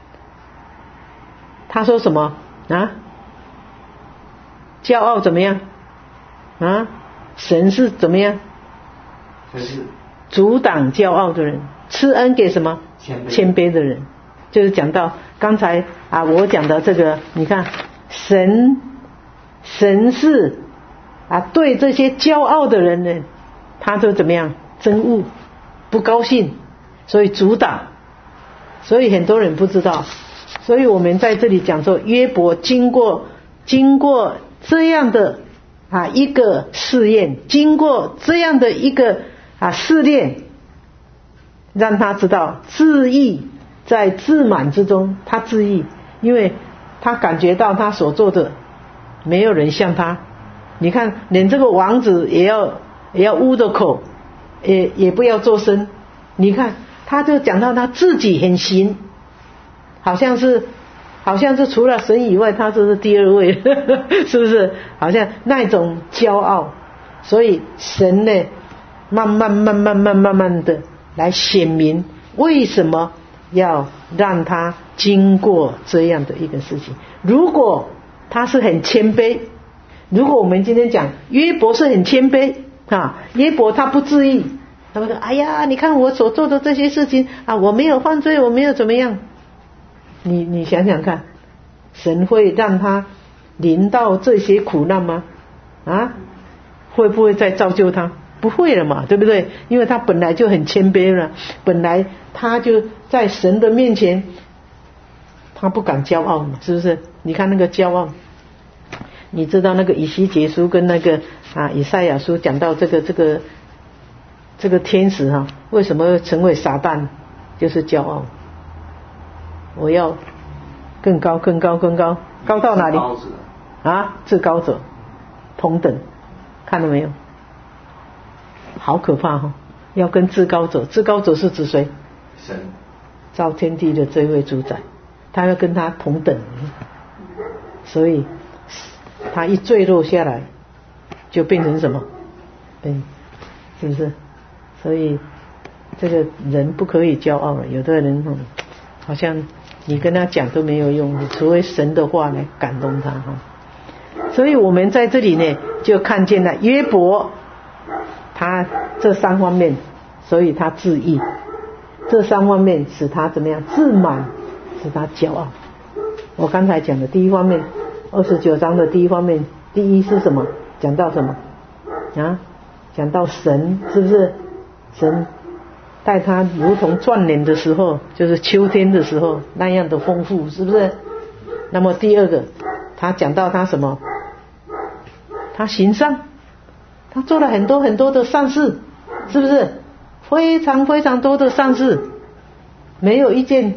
什么骄傲怎么样神是怎么样？阻挡骄傲的人，赐恩给什么？谦卑的人。就是讲到刚才我讲的这个，你看神是对这些骄傲的人呢，他就怎么样？憎恶，不高兴，所以阻挡。所以很多人不知道，所以我们在这里讲说，约伯经过这样的一个试验，经过这样的一个试炼，让他知道自义在自满之中，他自义，因为他感觉到他所做的没有人像他。你看连这个王子也要捂着口，也不要做声。你看他就讲到他自己很行，好像是除了神以外他就是第二位是不是？好像那种骄傲。所以神呢慢慢的来显明为什么要让他经过这样的一个事情。如果他是很谦卑，如果我们今天讲约伯是很谦卑约伯他不自义，他们说哎呀你看我所做的这些事情我没有犯罪，我没有怎么样。你想想看，神会让他临到这些苦难吗？会不会再造就他？不会了嘛，对不对？因为他本来就很谦卑了，本来他就在神的面前他不敢骄傲嘛，是不是？你看那个骄傲，你知道那个以西结书跟那个以赛亚书讲到这个天使为什么会成为撒旦？就是骄傲，我要更高更高更高，高到哪里？至高者同等，看到没有？好可怕要跟至高者，至高者是指谁？ 神， 造天地的这位主宰，他要跟他同等。所以他一坠落下来就变成什么？是不是？所以这个人不可以骄傲了。有的人好像你跟他讲都没有用，除非神的话来感动他所以我们在这里呢就看见了约伯他这3方面，所以他自义，这3方面使他怎么样？自满，使他骄傲。我刚才讲的第一方面，29章的第一方面，第一是什么？讲到什么讲到神，是不是？神带他如同壮年的时候，就是秋天的时候那样的丰富，是不是？那么第二个他讲到他什么？他行善，他做了很多很多的善事，是不是？非常非常多的善事，没有一件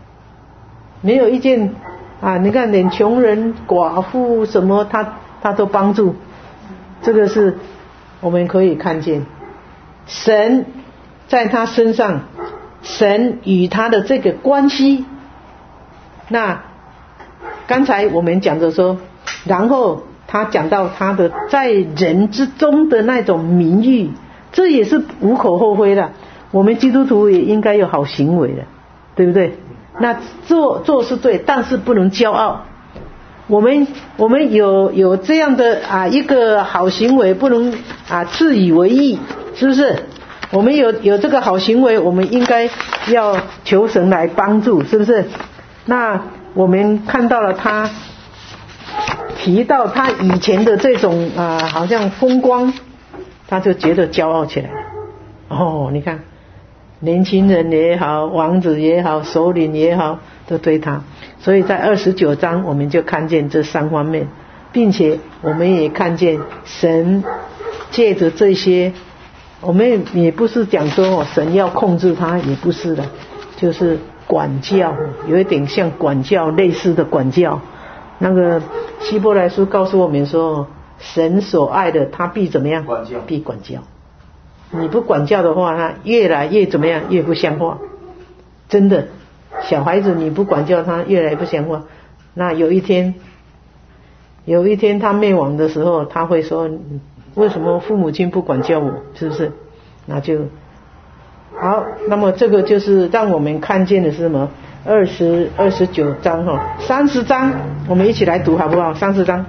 你看连穷人寡妇什么他都帮助。这个是我们可以看见神在他身上，神与他的这个关系。那刚才我们讲的说，然后他讲到他的在人之中的那种名誉，这也是无可厚非的。我们基督徒也应该有好行为的，对不对？那做是对，但是不能骄傲。我们有这样的一个好行为，不能自以为意，是不是？我们有这个好行为，我们应该要求神来帮助，是不是？那我们看到了他提到他以前的这种好像风光，他就觉得骄傲起来了。你看年轻人也好，王子也好，首领也好，都对他。所以在29章我们就看见这3方面，并且我们也看见神借着这些，我们也不是讲说神要控制他，也不是的，就是管教，有一点像管教，类似的管教。那个希伯来书告诉我们说，神所爱的他必怎么样？必管教。你不管教的话，他越来越怎么样？越不像话。真的，小孩子你不管教他，越来越不像话。那有一天他灭亡的时候，他会说，为什么父母亲不管教我？是不是？那就好。那么这个就是让我们看见的是什么？29章30章我们一起来读好不好？30章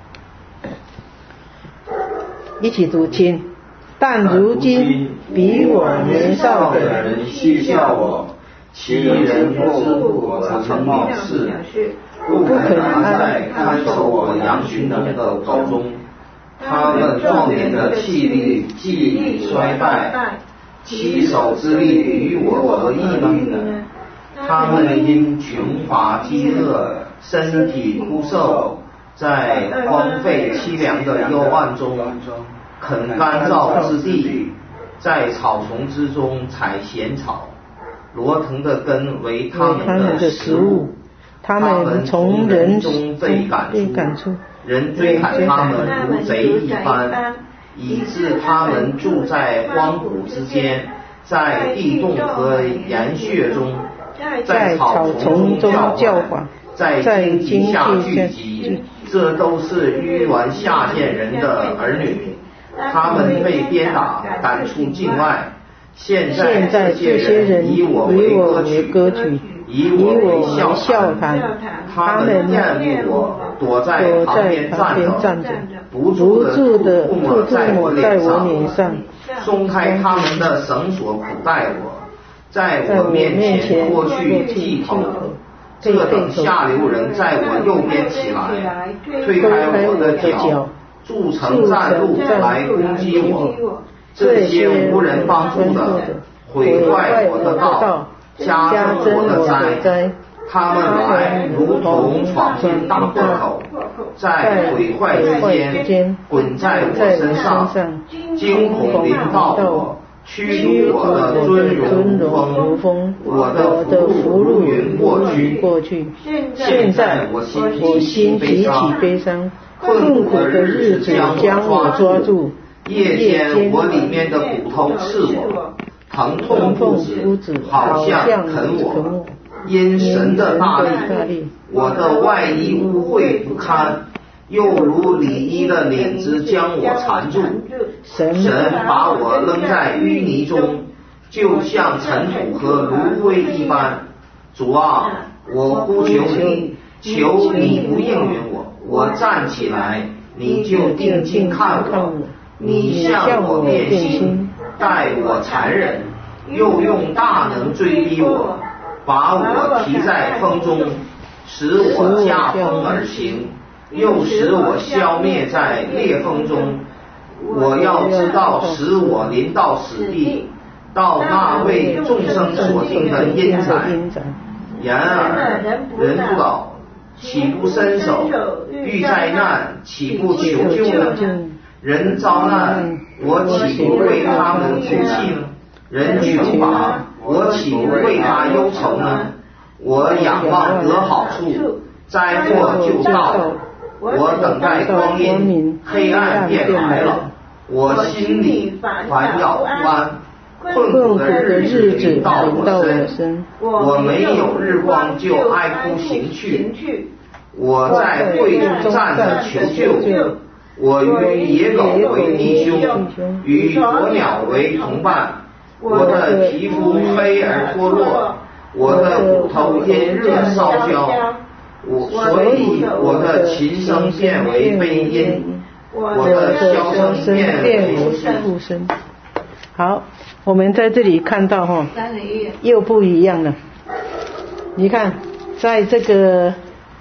一起读，请。但如今比我年少的人戏笑我，其人若误我曾冒失，不肯安在看守我羊群的口中。他们壮年的气力既已衰败，其手之力与我何异呢？他们因穷乏饥饿，身体枯瘦，在荒废凄凉的幽暗中啃干燥之地，在草丛之中采咸草，罗藤的根为他们的食物。他们从人中被赶出，人追赶他们如贼一般，以致他们住在荒谷之间，在地洞和岩穴中，在草丛中叫唤，在荆棘下聚集。这都是愚顽下贱人的儿女。他们被鞭打，赶出境外。现在这些人以我为歌曲，以我为笑谈。他们厌恶我，躲在旁边站着，不住的吐沫在我脸上，松开他们的绳索苦待我，在我面前脱去剃头。这等下流人在我右边起来，推开我的脚，筑成战路来攻击我。这些无人帮助的，毁坏我的道，加增我的灾。他们来如同闯进大破口，在毁坏之间滚在我身上，惊恐临到我，驱逐我的尊荣如风，我的福禄云过去。现在我心极其悲伤，困苦的日子将我抓住，夜间我里面的骨头刺我，疼痛不止，好像啃我。因神的大力，我的外衣污秽不堪，又如里衣的领子将我缠住。神把我扔在淤泥中，就像尘土和炉灰一般。主啊，我呼求你，求你不应允我。我站起来，你就定睛看我。你向我变心，待我残忍，又用大能追逼我，把我提在风中，使我驾风而行，又使我消灭在烈风中。我要知道使我临到死地，到那为众生所定的阴宅。然而人不老，岂不伸手？遇灾难，岂不求救呢？人遭难，我岂不为他们哭泣呢？人穷乏，我岂不为他忧愁呢？我仰望得好处，灾祸就到了。我等待光阴，黑暗变白了。我心里烦扰不安，困苦的日子到我身。我没有日光就哀哭行去。我在会中站着求救。我与野狗为弟兄，与鸵鸟为同伴。我的皮肤黑而脱落，我的骨头因热烧焦，所以我的琴声变为悲音，我的箫声变为哭声。 好，我们在这里看到又不一样了。你看，在这个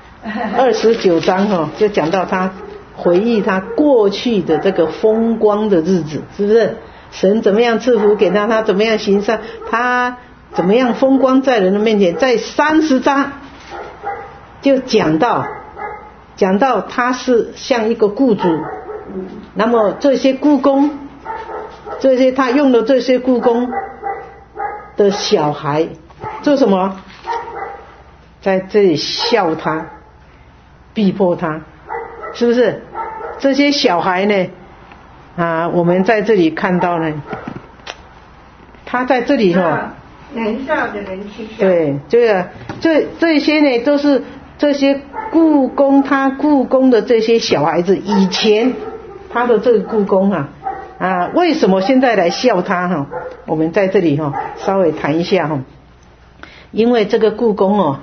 29章就讲到他回忆他过去的这个风光的日子，是不是？ 神怎么样赐福给他，他怎么样行善，他怎么样风光在人的面前。在30章就讲到他是像一个雇主，那么这些雇工，他用的这些雇工的小孩做什么？在这里笑他，逼迫他，是不是？这些小孩呢我们在这里看到呢，他在这里年少的人去笑。 对，这些呢都是这些雇工，他雇工的这些小孩子，以前他的这个雇工为什么现在来笑他我们在这里稍微谈一下因为这个雇工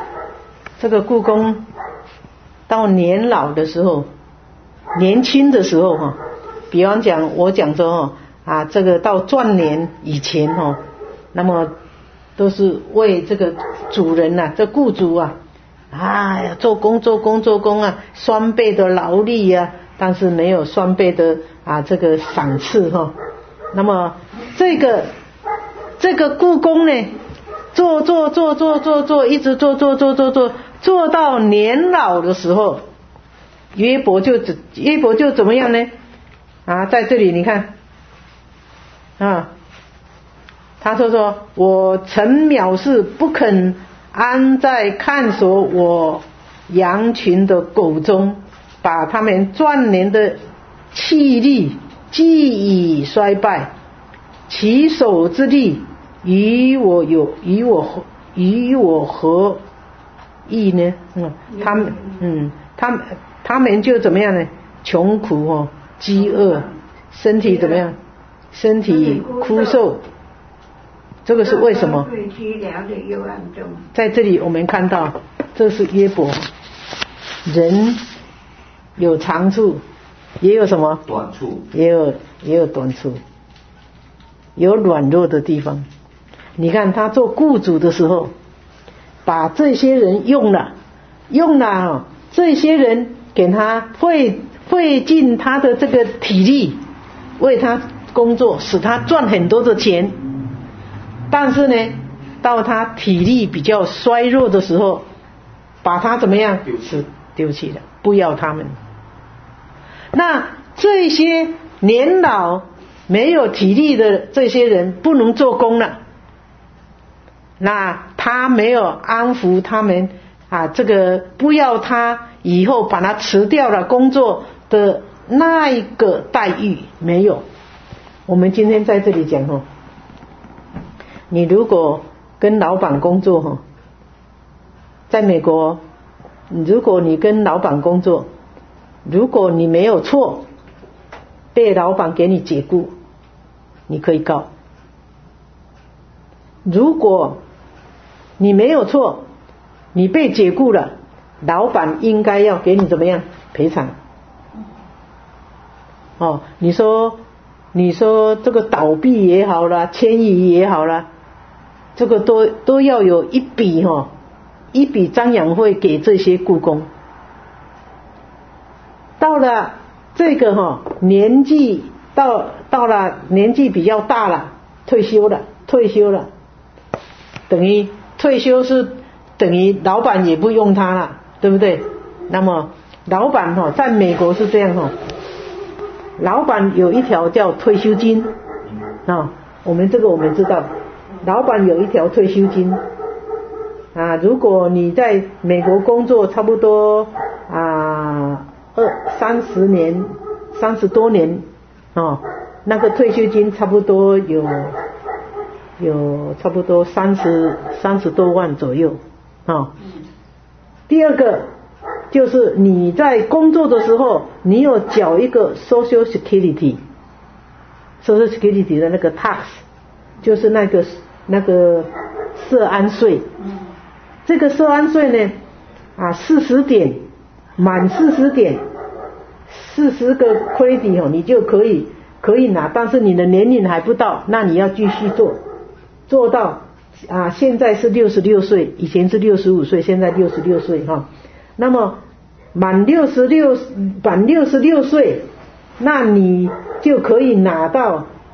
到年老的时候，年轻的时候比方讲我讲说这个到壮年以前那么都是为这个主人这雇主做工双倍的劳力但是没有双倍的这个赏赐那么这个雇工呢做一直做到年老的时候，约伯就怎么样呢在这里你看他说我曾藐视，不肯安在看守我羊群的狗中，把他们壮年的气力既已衰败，其手之力与我何益呢？他们就怎么样呢？穷苦饥饿，身体怎么样？身体枯瘦。这个是为什么？在这里我们看到，这是约伯，人有长处，也有什么短处， 也有短处，有软弱的地方。你看他做雇主的时候，把这些人用了这些人给他费尽他的这个体力，为他工作，使他赚很多的钱。但是呢，到他体力比较衰弱的时候，把他怎么样？丢弃了，不要他们。那这些年老没有体力的这些人不能做工了，那他没有安抚他们这个不要他以后把他辞掉了工作的那一个待遇没有。我们今天在这里讲你如果跟老板工作在美国，如果你跟老板工作，如果你没有错，被老板给你解雇，你可以告。如果你没有错，你被解雇了，老板应该要给你怎么样赔偿。你说这个倒闭也好啦，迁移也好啦，这个都要有一笔张养费给这些雇工。到了这个年纪到了年纪比较大了，退休了，等于退休是等于老板也不用他了，对不对？那么老板在美国是这样老板有一条叫退休金我们知道，老板有一条退休金如果你在美国工作差不多30多年那个退休金差不多有差不多30多万左右第二个就是你在工作的时候，你有缴一个 Social Security 的那个 tax， 就是那个社安税。这个社安税呢40点，满40点，40个 credit 你就可以拿，但是你的年龄还不到，那你要继续做到现在是66岁，以前是65岁，现在66岁那么满66岁，那你就可以拿到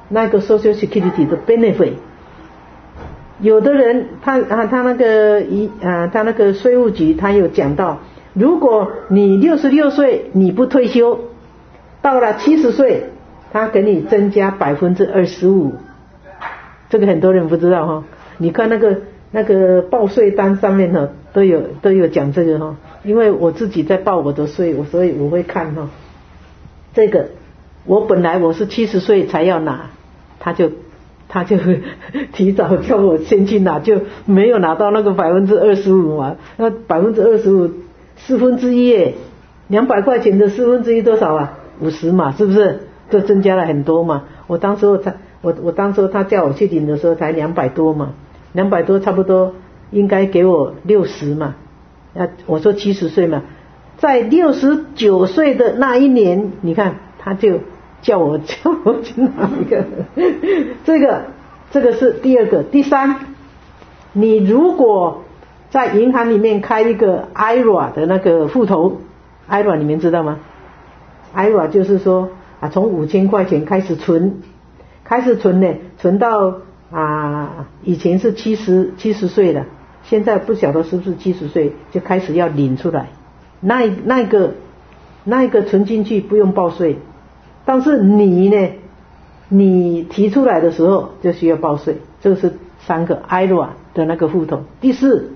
那个 Social Security 的 benefit。有的人他那个税务局他有讲到，如果你66岁你不退休，到了70岁他给你增加 25%， 这个很多人不知道哈。你看那个报税单上面哈都有讲这个哈，因为我自己在报我的税，所以我会看哈。这个我本来我是70岁才要拿，他就提早叫我先去拿，就没有拿到那个 25% 嘛。那 25% 1/4 200块钱的1/4多少啊？50嘛，是不是？就增加了很多嘛。我当时他叫我去领的时候才200多嘛，200多差不多应该给我60嘛。我说70岁嘛，在69岁的那一年，你看他就叫我去拿一个。这个是第二个。第三，你如果在银行里面开一个 IRA 的那个户头， IRA 你们知道吗？ IRA 就是说从5000块钱开始存呢，存到以前是70岁了，现在不晓得是不是70岁就开始要领出来。那一个存进去不用报税，但是你提出来的时候就需要报税。这是3个 IRA 的那个户头。第四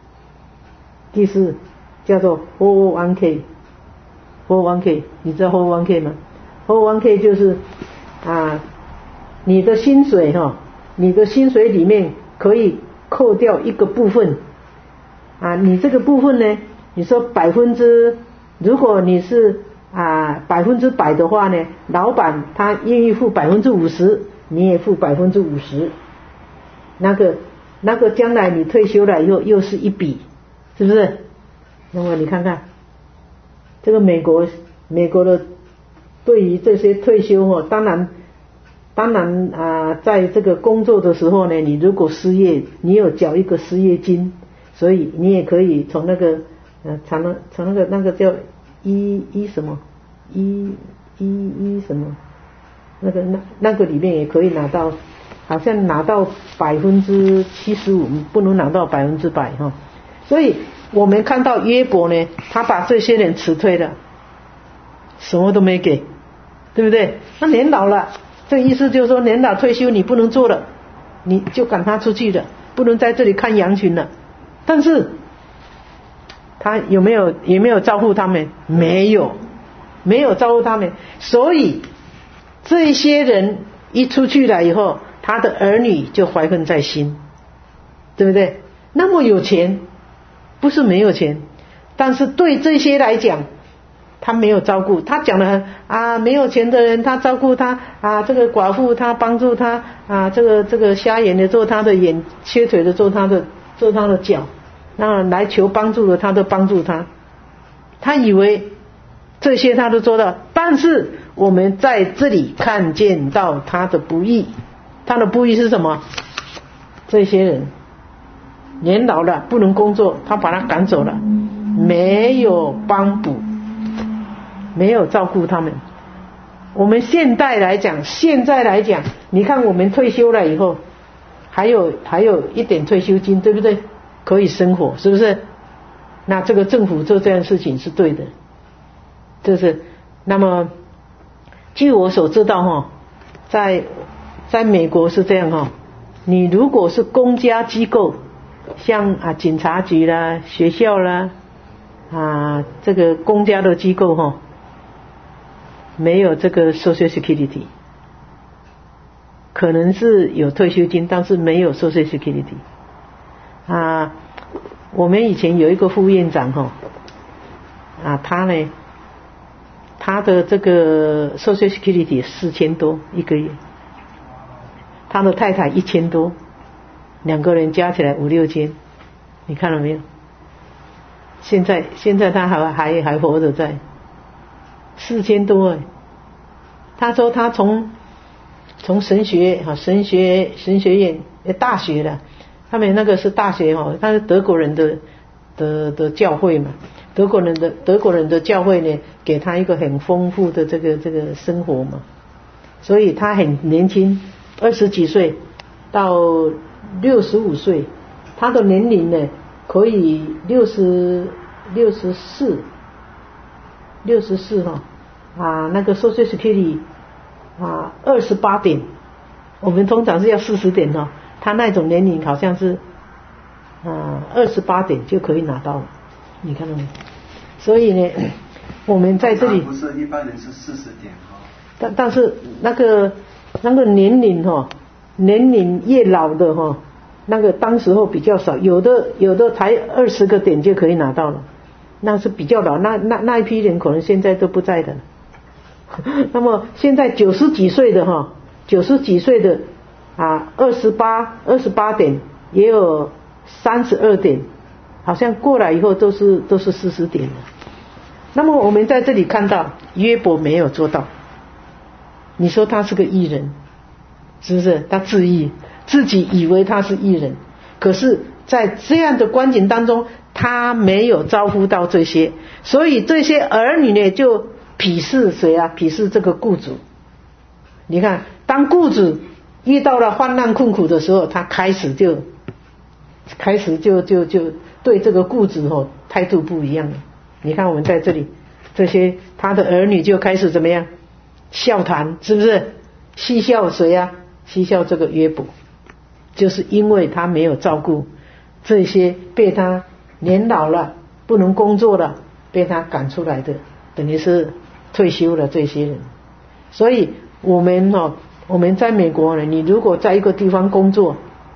叫做 401k。 你知道 401k 吗？ 401k 就是你的薪水里面可以扣掉一个部分你这个部分呢，你说如果你是100%的话呢，老板他愿意付 50%， 你也付 50%， 那个将来你退休了以后又是一笔，是不是？那么你看看这个美国的对于这些退休当然在这个工作的时候呢，你如果失业，你有缴一个失业金，所以你也可以从那个从那个叫什么那个里面也可以拿到，好像拿到 75%， 不能拿到100%哈。所以我们看到约伯呢，他把这些人辞退了，什么都没给，对不对？他年老了，这个意思就是说年老退休你不能做了，你就赶他出去了，不能在这里看羊群了。但是他也没有照顾他们，没有照顾他们，所以这些人一出去了以后，他的儿女就怀恨在心，对不对？那么有钱，不是没有钱，但是对这些来讲他没有照顾。他讲了没有钱的人他照顾他这个寡妇他帮助他这个瞎眼的做他的眼，缺腿的做他的脚，那来求帮助的他都帮助他，他以为这些他都做到。但是我们在这里看见到他的不义。他的不义是什么？这些人年老了不能工作，他把他赶走了，没有帮补，没有照顾他们。我们现在来讲，你看我们退休了以后还有一点退休金，对不对？可以生活，是不是？那这个政府做这样的事情是对的。就是那么据我所知道在美国是这样你如果是公家机构，像警察局啦、学校啦这个公家的机构没有这个 Social Security， 可能是有退休金，但是没有 Social Security。我们以前有一个副院长他呢，他的这个 Social Security 4000多一个月，他的太太1000多，2个人加起来5、6千，你看了没有？现在他还活着在，4000多他说他从神学院大学了，他们那个是大学他是德国人的教会嘛，德国人的教会呢，给他一个很丰富的这个生活嘛， 所以他很年轻，20几岁到65岁，他的年龄呢可以64哈那个 Social Security 28点，我们通常是要40点哦，他那种年龄好像是28点就可以拿到了，你看到没？所以呢，我们在这里不是一般人是40点但是那个年龄年龄越老的那个当时候比较少，有的才20个点就可以拿到了，那是比较老，那一批人可能现在都不在的。那么现在90几岁的28点，也有32点，好像过来以后都是40点的。那么我们在这里看到约伯没有做到，你说他是个义人，是不是？他自己以为他是义人，可是在这样的光景当中，他没有招呼到这些，所以这些儿女呢就鄙视谁啊？鄙视这个雇主。你看，当雇主遇到了患难困苦的时候，他开始就对这个雇主态度不一样了。你看我们在这里，这些他的儿女就开始怎么样？笑谈，是不是？嬉笑谁啊？嬉笑这个约伯，就是因为他没有照顾这些被他年老了不能工作了被他赶出来的，等于是退休了这些人。所以我们在美国呢，你如果在一个地方工作，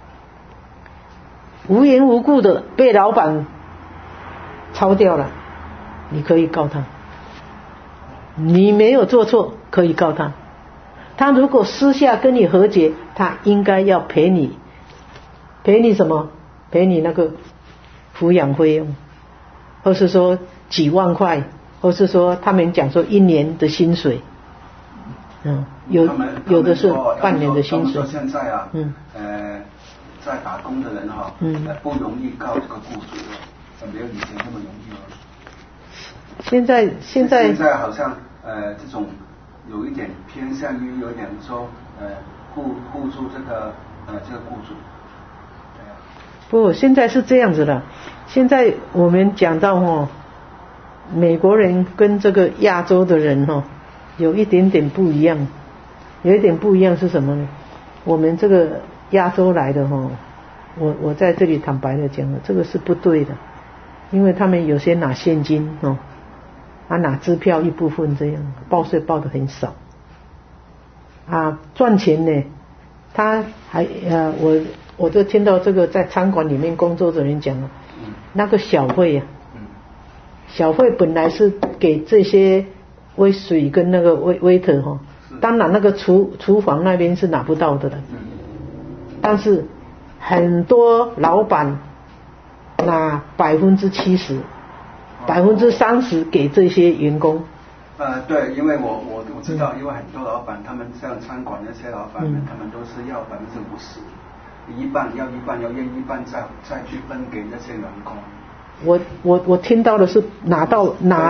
无缘无故的被老板抄掉了，你可以告他，你没有做错可以告他。他如果私下跟你和解，他应该要赔你什么？赔你那个抚养费用，或是说几万块，或是说他们讲说1年的薪水，有的是半年的薪水。 现在在打工的人不容易告这个雇主了，没有以前那么容易了。 现在好像这种有一点偏向于有点说互助这个雇主。 不，现在是这样子的。现在我们讲到美国人跟这个亚洲的人有一点点不一样。有一点不一样是什么呢？我们这个亚洲来的我在这里坦白的讲了，这个是不对的。因为他们有些拿现金拿支票一部分这样，报税报得很少赚钱呢。他还我就听到这个在餐馆里面工作的人讲了，那个小费小费本来是给这些威水跟那个waiter当然那个厨房那边是拿不到的了，但是很多老板拿70%、30%给这些员工。 对，因为我知道，因为很多老板他们像餐馆那些老板他们都是要50%，一半要验一半再去分给那些员工。我听到的是拿走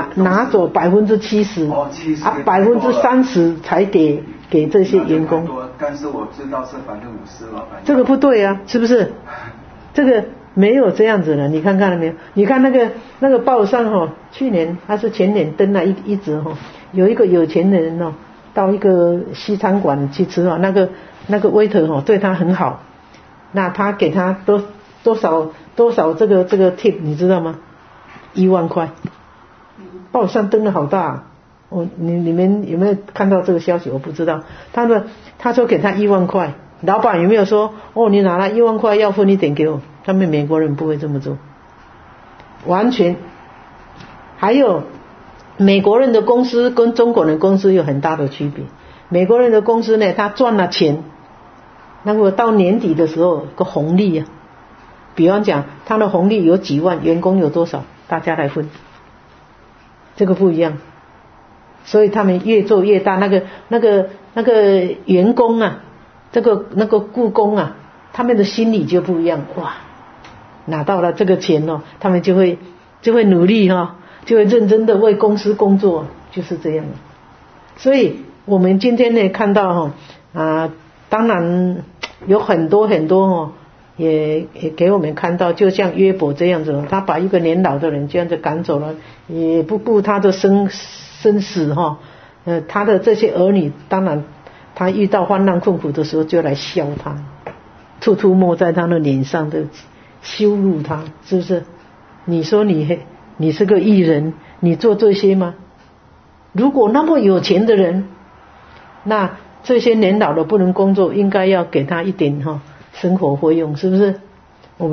70%，30%才给这些员工。 但是我知道是50%老板。 这个不对啊，是不是？这个没有这样子的，你看了没有？你看那个报上去年还是前年登了一则有一个有钱的人到一个西餐馆去吃那个 waiter 对他很好，那他给他多少这个 tip 你知道吗？1万块，报上登的好大你们有没有看到这个消息？我不知道。他说给他1万块，老板有没有说你拿了1万块要分一点给我？他们美国人不会这么做，完全。还有美国人的公司跟中国人公司有很大的区别。美国人的公司呢，他赚了钱，那么到年底的时候有个红利比方讲他的红利有几万，员工有多少，大家来分。这个不一样，所以他们越做越大。那个员工那个雇工他们的心理就不一样。哇，拿到了这个钱他们就会努力就会认真的为公司工作，就是这样。所以我们今天呢看到当然有很多也给我们看到，就像约伯这样子，他把一个年老的人这样子赶走了，也不顾他的生死他的这些儿女，当然他遇到患难困苦的时候就来笑他，吐沫在他的脸上的羞辱他，是不是？你说你是个义人，你做这些吗？如果那么有钱的人，那这些年老的不能工作，应该要给他一点生活费用，是不是？我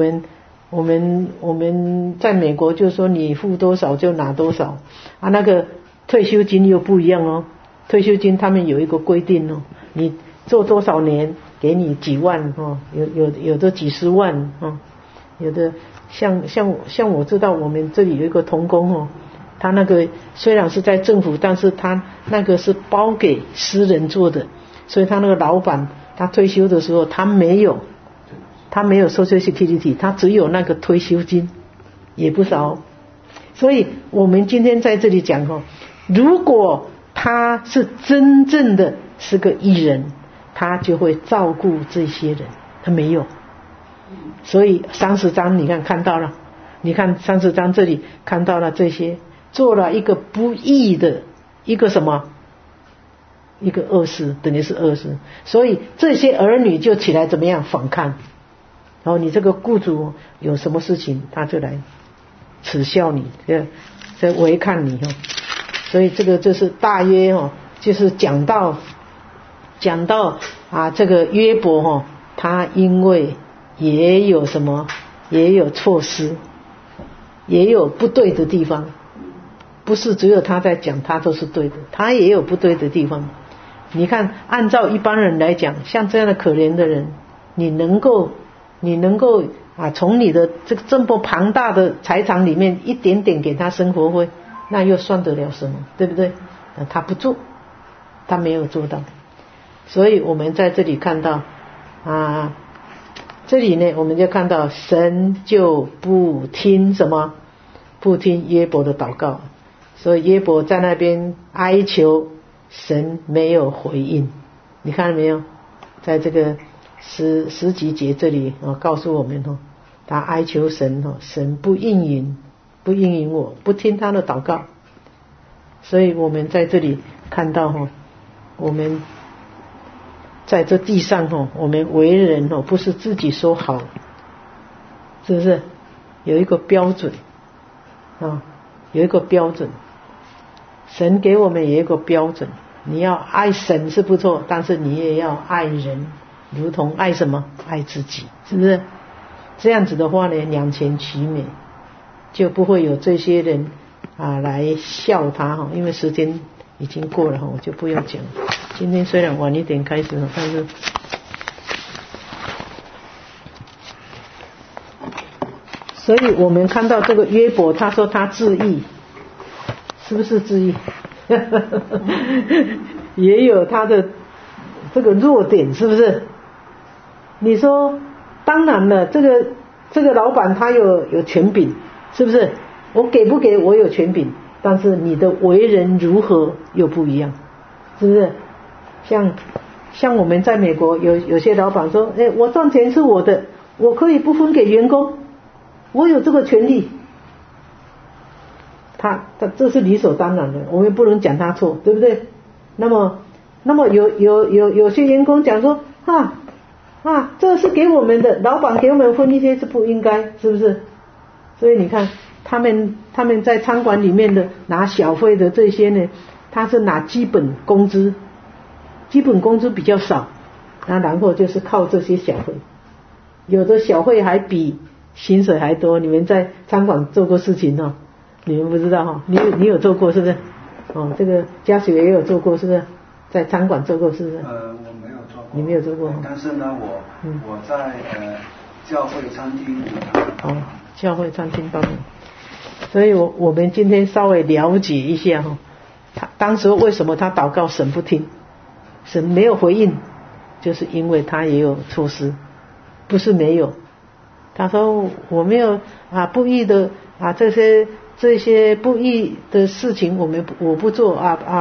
们在美国就说你付多少就拿多少那个退休金又不一样退休金他们有一个规定你做多少年给你几万有的几十万有的像我知道我们这里有一个同工他那个虽然是在政府，但是他那个是包给私人做的，所以他那个老板他退休的时候他没有Social Security， 他只有那个退休金，也不少。所以我们今天在这里讲如果他是真正的是个义人，他就会照顾这些人，他没有。所以30章你看到了，你看30章这里看到了这些做了一个不义的一个什么一个恶事，等于是恶事，所以这些儿女就起来怎么样反抗，然后你这个雇主有什么事情他就来耻笑你，在违抗你所以这个就是大约就是讲到这个约伯他因为也有什么也有错失，也有不对的地方，不是只有他在讲他都是对的，他也有不对的地方。你看按照一般人来讲，像这样的可怜的人，你能够从你的这么庞大的财产里面一点点给他生活费，那又算得了什么，对不对？他不做，他没有做到。所以我们在这里看到这里呢我们就看到神就不听什么，不听约伯的祷告，所以约伯在那边哀求，神没有回应。你看到没有，在这个十几节这里告诉我们他哀求神神不应允我，不听他的祷告。所以我们在这里看到我们在这地上我们为人不是自己说好，是不是有一个标准有一个标准，神给我们也有一个标准，你要爱神是不错，但是你也要爱人如同爱什么，爱自己，是不是？这样子的话呢，两全其美，就不会有这些人来笑他因为时间已经过了我就不用讲。今天虽然晚一点开始但是所以我们看到这个约伯，他说他自义，是不是自义？也有他的这个弱点，是不是？你说当然了，这个老板他有权柄，是不是？我给不给我有权柄，但是你的为人如何又不一样，是不是？像我们在美国有些老板说我赚钱是我的，我可以不分给员工，我有这个权利，他这是理所当然的，我们不能讲他错，对不对？那么有些员工讲说这是给我们的，老板给我们分一些是不应该，是不是？所以你看他们在餐馆里面的拿小费的这些呢，他是拿基本工资比较少，然后就是靠这些小费，有的小费还比薪水还多。你们在餐馆做过事情你们不知道你有做过是不是？这个家属也有做过是不是？在餐馆做过是不是？ 我没有做过。 你没有做过？ 但是呢，我在教会餐厅。 教会餐厅方面。所以我们今天稍微了解一下他当时为什么他祷告神不听，神没有回应，就是因为他也有错失，不是没有。他说我没有不义的这些不义的事情我不做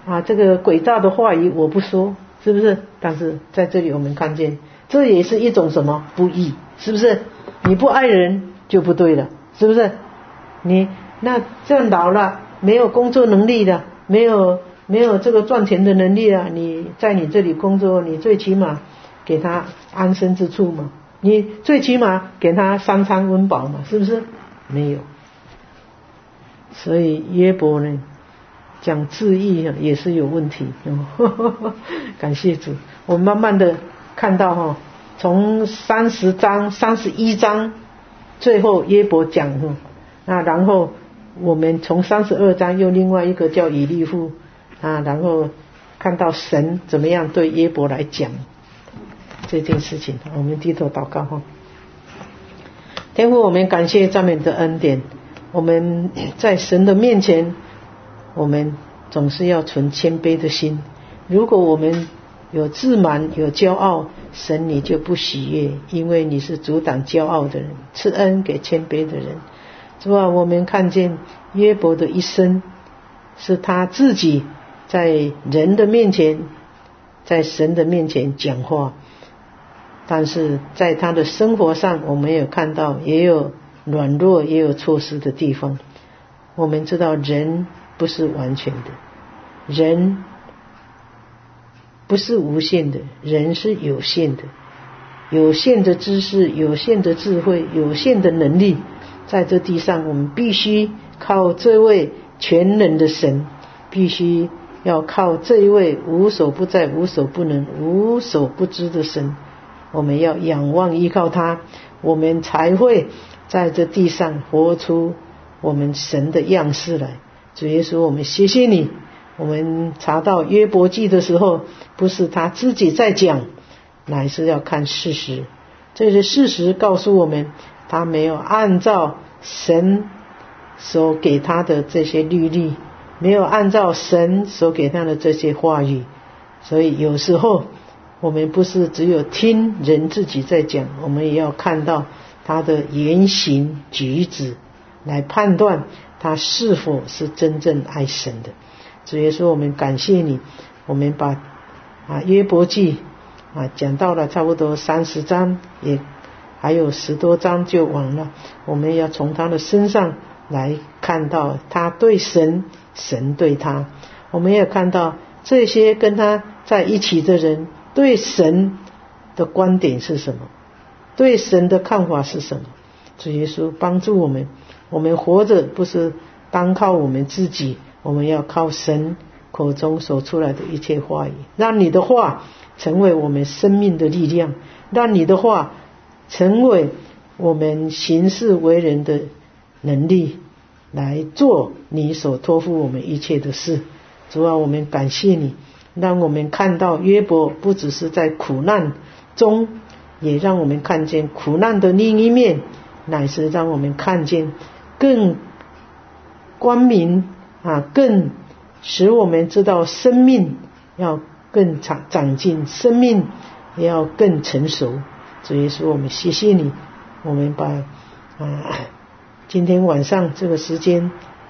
这个诡诈的话语我不说，是不是？但是在这里我们看见，这也是一种什么不义，是不是？你不爱人就不对了，是不是？你那这样老了，没有工作能力的，没有这个赚钱的能力了，你在你这里工作，你最起码给他安身之处嘛，你最起码给他三餐温饱嘛，是不是？没有。所以约伯呢讲自义也是有问题感谢主，我们慢慢的看到从30章31章最后约伯讲那然后我们从32章用另外一个叫以利户然后看到神怎么样对约伯来讲这件事情。我们低头祷告天父，我们感谢赞美的恩典，我们在神的面前，我们总是要存谦卑的心。如果我们有自满有骄傲，神你就不喜悦，因为你是阻挡骄傲的人，赐恩给谦卑的人。主啊，我们看见约伯的一生是他自己在人的面前在神的面前讲话，但是在他的生活上我们有看到也有软弱也有错失的地方。我们知道人不是完全的，人不是无限的，人是有限的，有限的知识，有限的智慧，有限的能力，在这地上我们必须靠这位全能的神，必须要靠这一位无所不在无所不能无所不知的神，我们要仰望依靠他，我们才会在这地上活出我们神的样式来。主耶稣，我们谢谢你。我们查到约伯记的时候，不是他自己在讲，乃是要看事实。这些事实告诉我们，他没有按照神所给他的这些律例，没有按照神所给他的这些话语。所以有时候我们不是只有听人自己在讲，我们也要看到他的言行举止，来判断他是否是真正爱神的。主耶稣，我们感谢你，我们把约伯记讲到了差不多30章，也还有10多章就完了。我们要从他的身上来看到他对神，神对他。我们也看到这些跟他在一起的人对神的观点是什么，对神的看法是什么。主耶稣帮助我们，我们活着不是单靠我们自己，我们要靠神口中所出来的一切话语，让你的话成为我们生命的力量，让你的话成为我们行事为人的能力，来做你所托付我们一切的事。主啊，我们感谢你，让我们看到约伯不只是在苦难中，也让我们看见苦难的另一面，乃是让我们看见更光明更使我们知道生命要更长进，生命也要更成熟。主耶稣，我们谢谢你，我们把今天晚上这个时间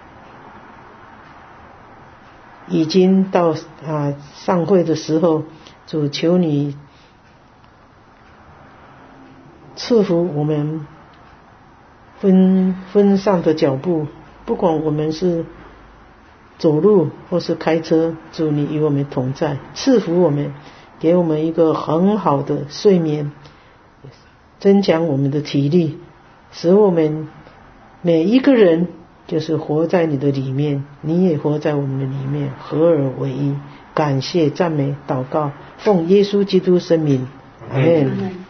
已经到上会的时候，主求你赐福我们分上的脚步，不管我们是走路或是开车，主你与我们同在，赐福我们，给我们一个很好的睡眠，增强我们的体力，使我们每一个人就是活在你的里面，你也活在我们的里面，合而为一。感谢赞美祷告，奉耶稣基督圣名，阿们。